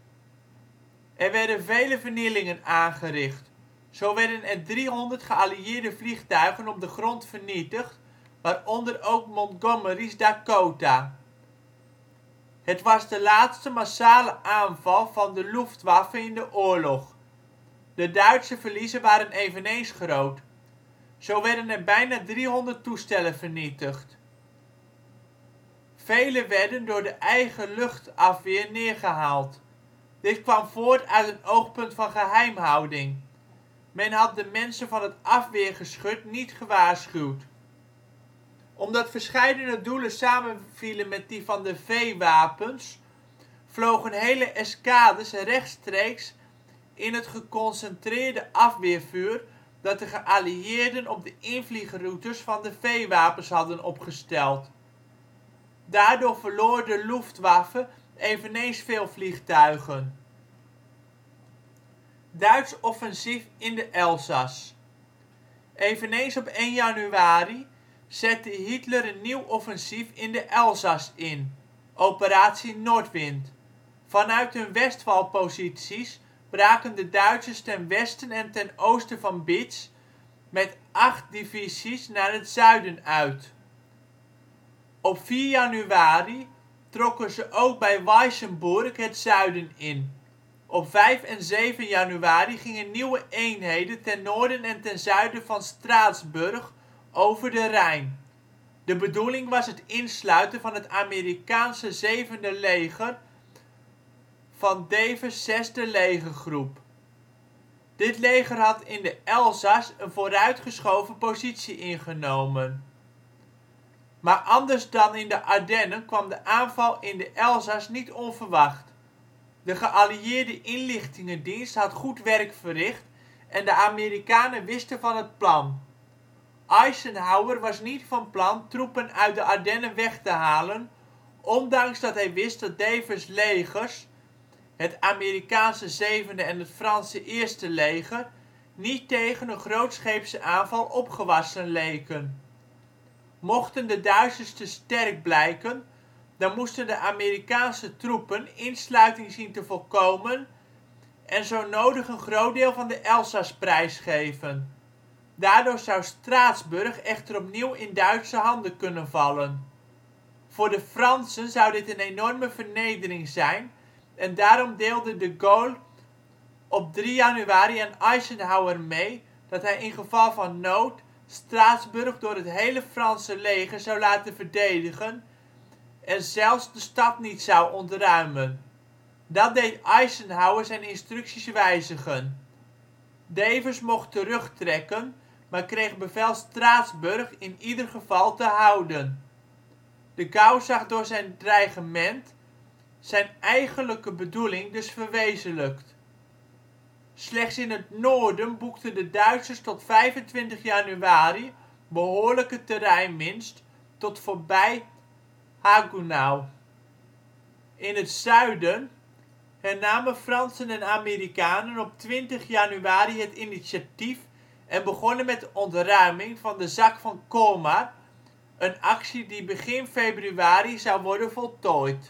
Er werden vele vernielingen aangericht. Zo werden er 300 geallieerde vliegtuigen op de grond vernietigd, waaronder ook Montgomery 's Dakota. Het was de laatste massale aanval van de Luftwaffe in de oorlog. De Duitse verliezen waren eveneens groot. Zo werden er bijna 300 toestellen vernietigd. Vele werden door de eigen luchtafweer neergehaald. Dit kwam voort uit een oogpunt van geheimhouding. Men had de mensen van het afweergeschut niet gewaarschuwd. Omdat verscheidene doelen samenvielen met die van de V-wapens, vlogen hele eskaders rechtstreeks in het geconcentreerde afweervuur dat de geallieerden op de invliegroutes van de V-wapens hadden opgesteld. Daardoor verloor de Luftwaffe eveneens veel vliegtuigen. Duits offensief in de Elzas. Eveneens op 1 januari zette Hitler een nieuw offensief in de Elzas in, Operatie Nordwind. Vanuit hun westwallposities braken de Duitsers ten westen en ten oosten van Bitch met 8 divisies naar het zuiden uit. Op 4 januari trokken ze ook bij Weissenburg het zuiden in. Op 5 en 7 januari gingen nieuwe eenheden ten noorden en ten zuiden van Straatsburg over de Rijn. De bedoeling was het insluiten van het Amerikaanse 7e leger van Devers 6e legergroep. Dit leger had in de Elzas een vooruitgeschoven positie ingenomen. Maar anders dan in de Ardennen kwam de aanval in de Elzas niet onverwacht. De geallieerde inlichtingendienst had goed werk verricht en de Amerikanen wisten van het plan. Eisenhower was niet van plan troepen uit de Ardennen weg te halen, ondanks dat hij wist dat Devers legers, het Amerikaanse 7e en het Franse 1e leger, niet tegen een grootscheepse aanval opgewassen leken. Mochten de Duitsers te sterk blijken, dan moesten de Amerikaanse troepen insluiting zien te voorkomen en zo nodig een groot deel van de Elzas prijsgeven. Daardoor zou Straatsburg echter opnieuw in Duitse handen kunnen vallen. Voor de Fransen zou dit een enorme vernedering zijn en daarom deelde de Gaulle op 3 januari aan Eisenhower mee dat hij in geval van nood Straatsburg door het hele Franse leger zou laten verdedigen en zelfs de stad niet zou ontruimen. Dat deed Eisenhower zijn instructies wijzigen. Devers mocht terugtrekken, maar kreeg bevel Straatsburg in ieder geval te houden. De Gaulle zag door zijn dreigement zijn eigenlijke bedoeling dus verwezenlijkt. Slechts in het noorden boekten de Duitsers tot 25 januari behoorlijke terreinwinst tot voorbij Haguenau. In het zuiden hernamen Fransen en Amerikanen op 20 januari het initiatief en begonnen met de ontruiming van de Zak van Colmar, een actie die begin februari zou worden voltooid.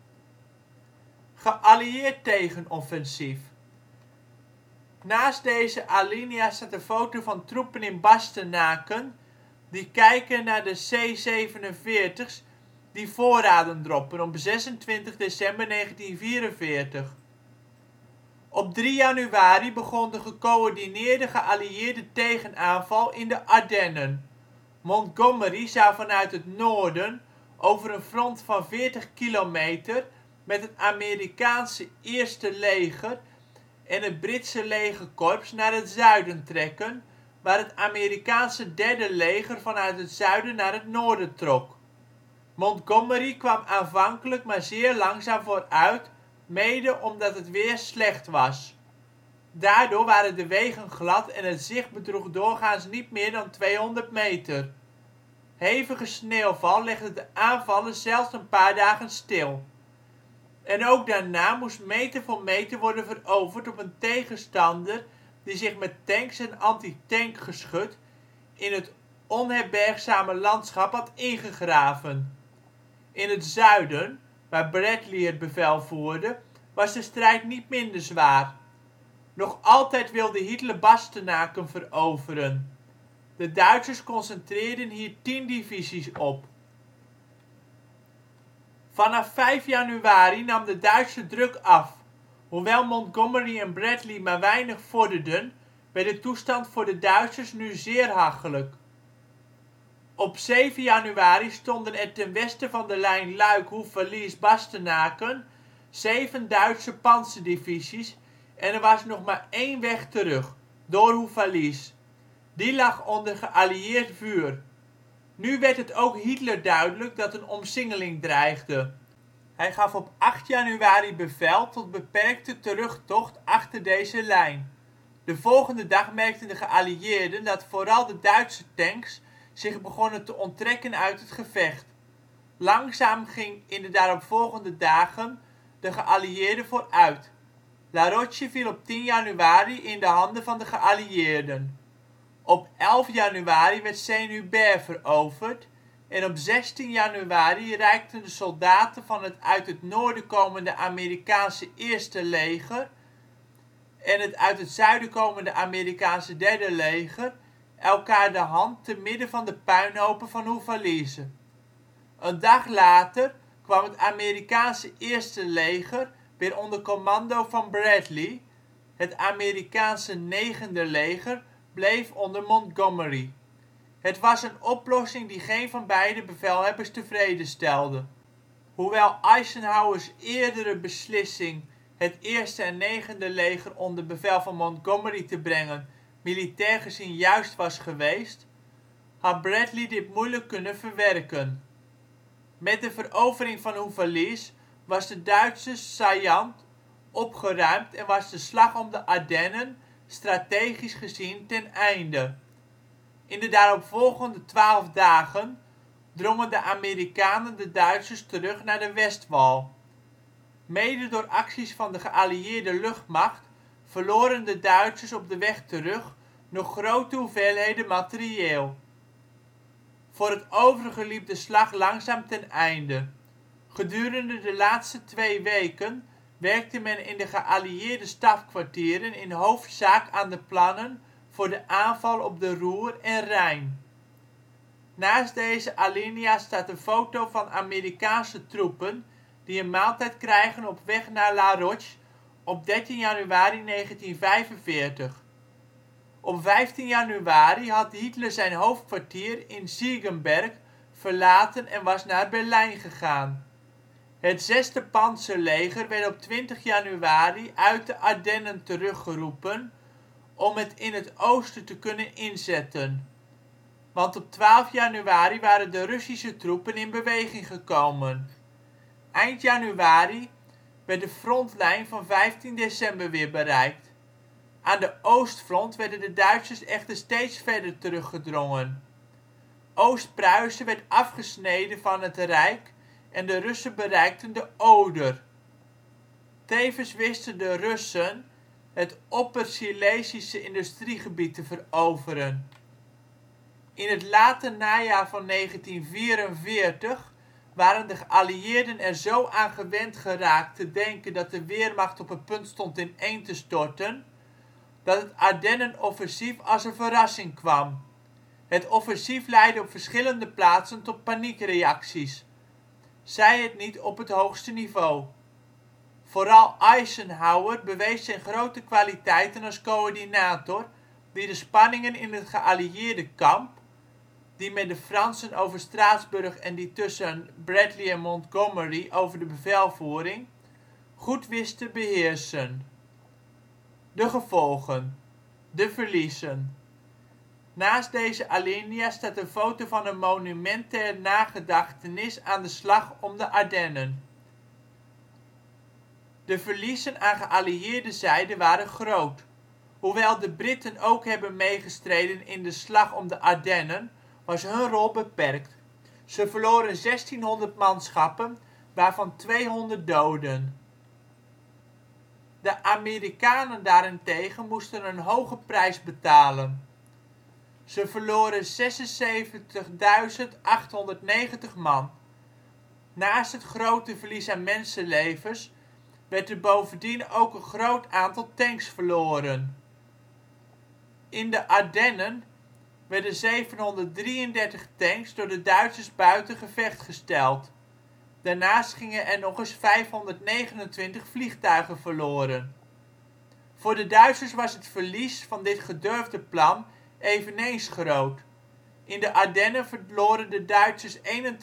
Geallieerd tegenoffensief. Naast deze alinea staat een foto van troepen in Bastenaken die kijken naar de C-47's die voorraden droppen op 26 december 1944. Op 3 januari begon de gecoördineerde geallieerde tegenaanval in de Ardennen. Montgomery zou vanuit het noorden over een front van 40 kilometer met het Amerikaanse 1e leger en het Britse legerkorps naar het zuiden trekken, waar het Amerikaanse 3e leger vanuit het zuiden naar het noorden trok. Montgomery kwam aanvankelijk maar zeer langzaam vooruit, mede omdat het weer slecht was. Daardoor waren de wegen glad en het zicht bedroeg doorgaans niet meer dan 200 meter. Hevige sneeuwval legde de aanvallen zelfs een paar dagen stil. En ook daarna moest meter voor meter worden veroverd op een tegenstander die zich met tanks en antitankgeschut in het onherbergzame landschap had ingegraven. In het zuiden, waar Bradley het bevel voerde, was de strijd niet minder zwaar. Nog altijd wilde Hitler Bastenaken veroveren. De Duitsers concentreerden hier 10 divisies op. Vanaf 5 januari nam de Duitse druk af. Hoewel Montgomery en Bradley maar weinig vorderden werd de toestand voor de Duitsers nu zeer hachelijk. Op 7 januari stonden er ten westen van de lijn Luik - Houffalize - Bastenaken 7 Duitse pantserdivisies en er was nog maar één weg terug, door Houffalize. Die lag onder geallieerd vuur. Nu werd het ook Hitler duidelijk dat een omsingeling dreigde. Hij gaf op 8 januari bevel tot beperkte terugtocht achter deze lijn. De volgende dag merkten de geallieerden dat vooral de Duitse tanks zich begonnen te onttrekken uit het gevecht. Langzaam ging in de daaropvolgende dagen de geallieerden vooruit. La Roche viel op 10 januari in de handen van de geallieerden. Op 11 januari werd Saint-Hubert veroverd en op 16 januari reikten de soldaten van het uit het noorden komende Amerikaanse 1e leger en het uit het zuiden komende Amerikaanse 3e leger elkaar de hand te midden van de puinhopen van Houffalize. Een dag later kwam het Amerikaanse 1e leger weer onder commando van Bradley, het Amerikaanse 9e leger bleef onder Montgomery. Het was een oplossing die geen van beide bevelhebbers tevreden stelde. Hoewel Eisenhowers eerdere beslissing het 1e en 9e leger onder bevel van Montgomery te brengen militair gezien juist was geweest, had Bradley dit moeilijk kunnen verwerken. Met de verovering van Houffalize was de Duitse saillant opgeruimd en was de Slag om de Ardennen strategisch gezien ten einde. In de daaropvolgende 12 dagen drongen de Amerikanen de Duitsers terug naar de Westwall. Mede door acties van de geallieerde luchtmacht verloren de Duitsers op de weg terug nog grote hoeveelheden materieel. Voor het overige liep de slag langzaam ten einde. Gedurende de laatste 2 weken werkte men in de geallieerde stafkwartieren in hoofdzaak aan de plannen voor de aanval op de Ruhr en Rijn. Naast deze alinea staat een foto van Amerikaanse troepen die een maaltijd krijgen op weg naar La Roche op 13 januari 1945. Op 15 januari had Hitler zijn hoofdkwartier in Ziegenberg verlaten en was naar Berlijn gegaan. Het 6e pantserleger werd op 20 januari uit de Ardennen teruggeroepen om het in het oosten te kunnen inzetten, want op 12 januari waren de Russische troepen in beweging gekomen. Eind januari werd de frontlijn van 15 december weer bereikt. Aan de oostfront werden de Duitsers echter steeds verder teruggedrongen. Oost-Pruisen werd afgesneden van het Rijk en de Russen bereikten de Oder. Tevens wisten de Russen het Opper-Silezische industriegebied te veroveren. In het late najaar van 1944 waren de geallieerden er zo aan gewend geraakt te denken dat de Wehrmacht op het punt stond ineen te storten, dat het Ardennenoffensief als een verrassing kwam. Het offensief leidde op verschillende plaatsen tot paniekreacties, zij het niet op het hoogste niveau. Vooral Eisenhower bewees zijn grote kwaliteiten als coördinator, die de spanningen in het geallieerde kamp, die met de Fransen over Straatsburg en die tussen Bradley en Montgomery over de bevelvoering, goed wist te beheersen. De gevolgen. De verliezen. Naast deze alinea staat een foto van een monument ter nagedachtenis aan de Slag om de Ardennen. De verliezen aan geallieerde zijde waren groot. Hoewel de Britten ook hebben meegestreden in de Slag om de Ardennen, was hun rol beperkt. Ze verloren 1600 manschappen, waarvan 200 doden. De Amerikanen daarentegen moesten een hoge prijs betalen. Ze verloren 76.890 man. Naast het grote verlies aan mensenlevens werd er bovendien ook een groot aantal tanks verloren. In de Ardennen werden 733 tanks door de Duitsers buiten gevecht gesteld. Daarnaast gingen er nog eens 529 vliegtuigen verloren. Voor de Duitsers was het verlies van dit gedurfde plan eveneens groot. In de Ardennen verloren de Duitsers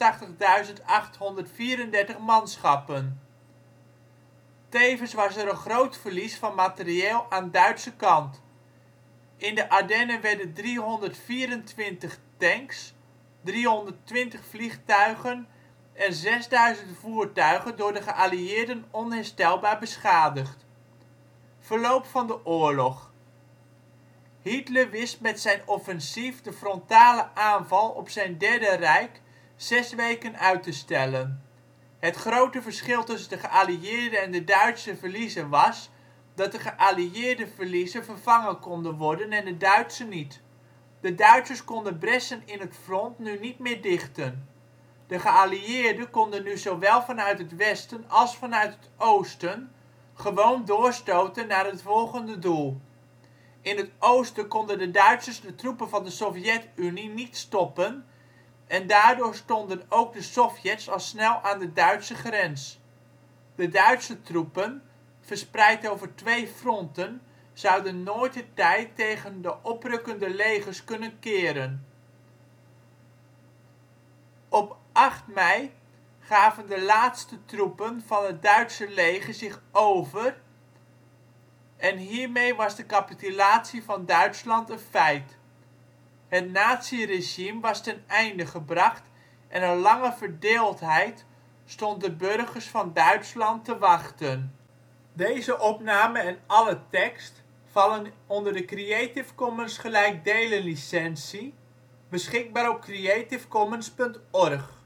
81.834 manschappen. Tevens was er een groot verlies van materieel aan Duitse kant. In de Ardennen werden 324 tanks, 320 vliegtuigen en 6000 voertuigen door de geallieerden onherstelbaar beschadigd. Verloop van de oorlog. Hitler wist met zijn offensief de frontale aanval op zijn Derde Rijk 6 weken uit te stellen. Het grote verschil tussen de geallieerde en de Duitse verliezen was, dat de geallieerde verliezen vervangen konden worden en de Duitse niet. De Duitsers konden bressen in het front nu niet meer dichten. De geallieerden konden nu zowel vanuit het westen als vanuit het oosten gewoon doorstoten naar het volgende doel. In het oosten konden de Duitsers de troepen van de Sovjet-Unie niet stoppen en daardoor stonden ook de Sovjets al snel aan de Duitse grens. De Duitse troepen, verspreid over 2 fronten, zouden nooit de tij tegen de oprukkende legers kunnen keren. Op 8 mei gaven de laatste troepen van het Duitse leger zich over en hiermee was de capitulatie van Duitsland een feit. Het naziregime was ten einde gebracht en een lange verdeeldheid stond de burgers van Duitsland te wachten. Deze opname en alle tekst vallen onder de Creative Commons gelijkdelen licentie, beschikbaar op creativecommons.org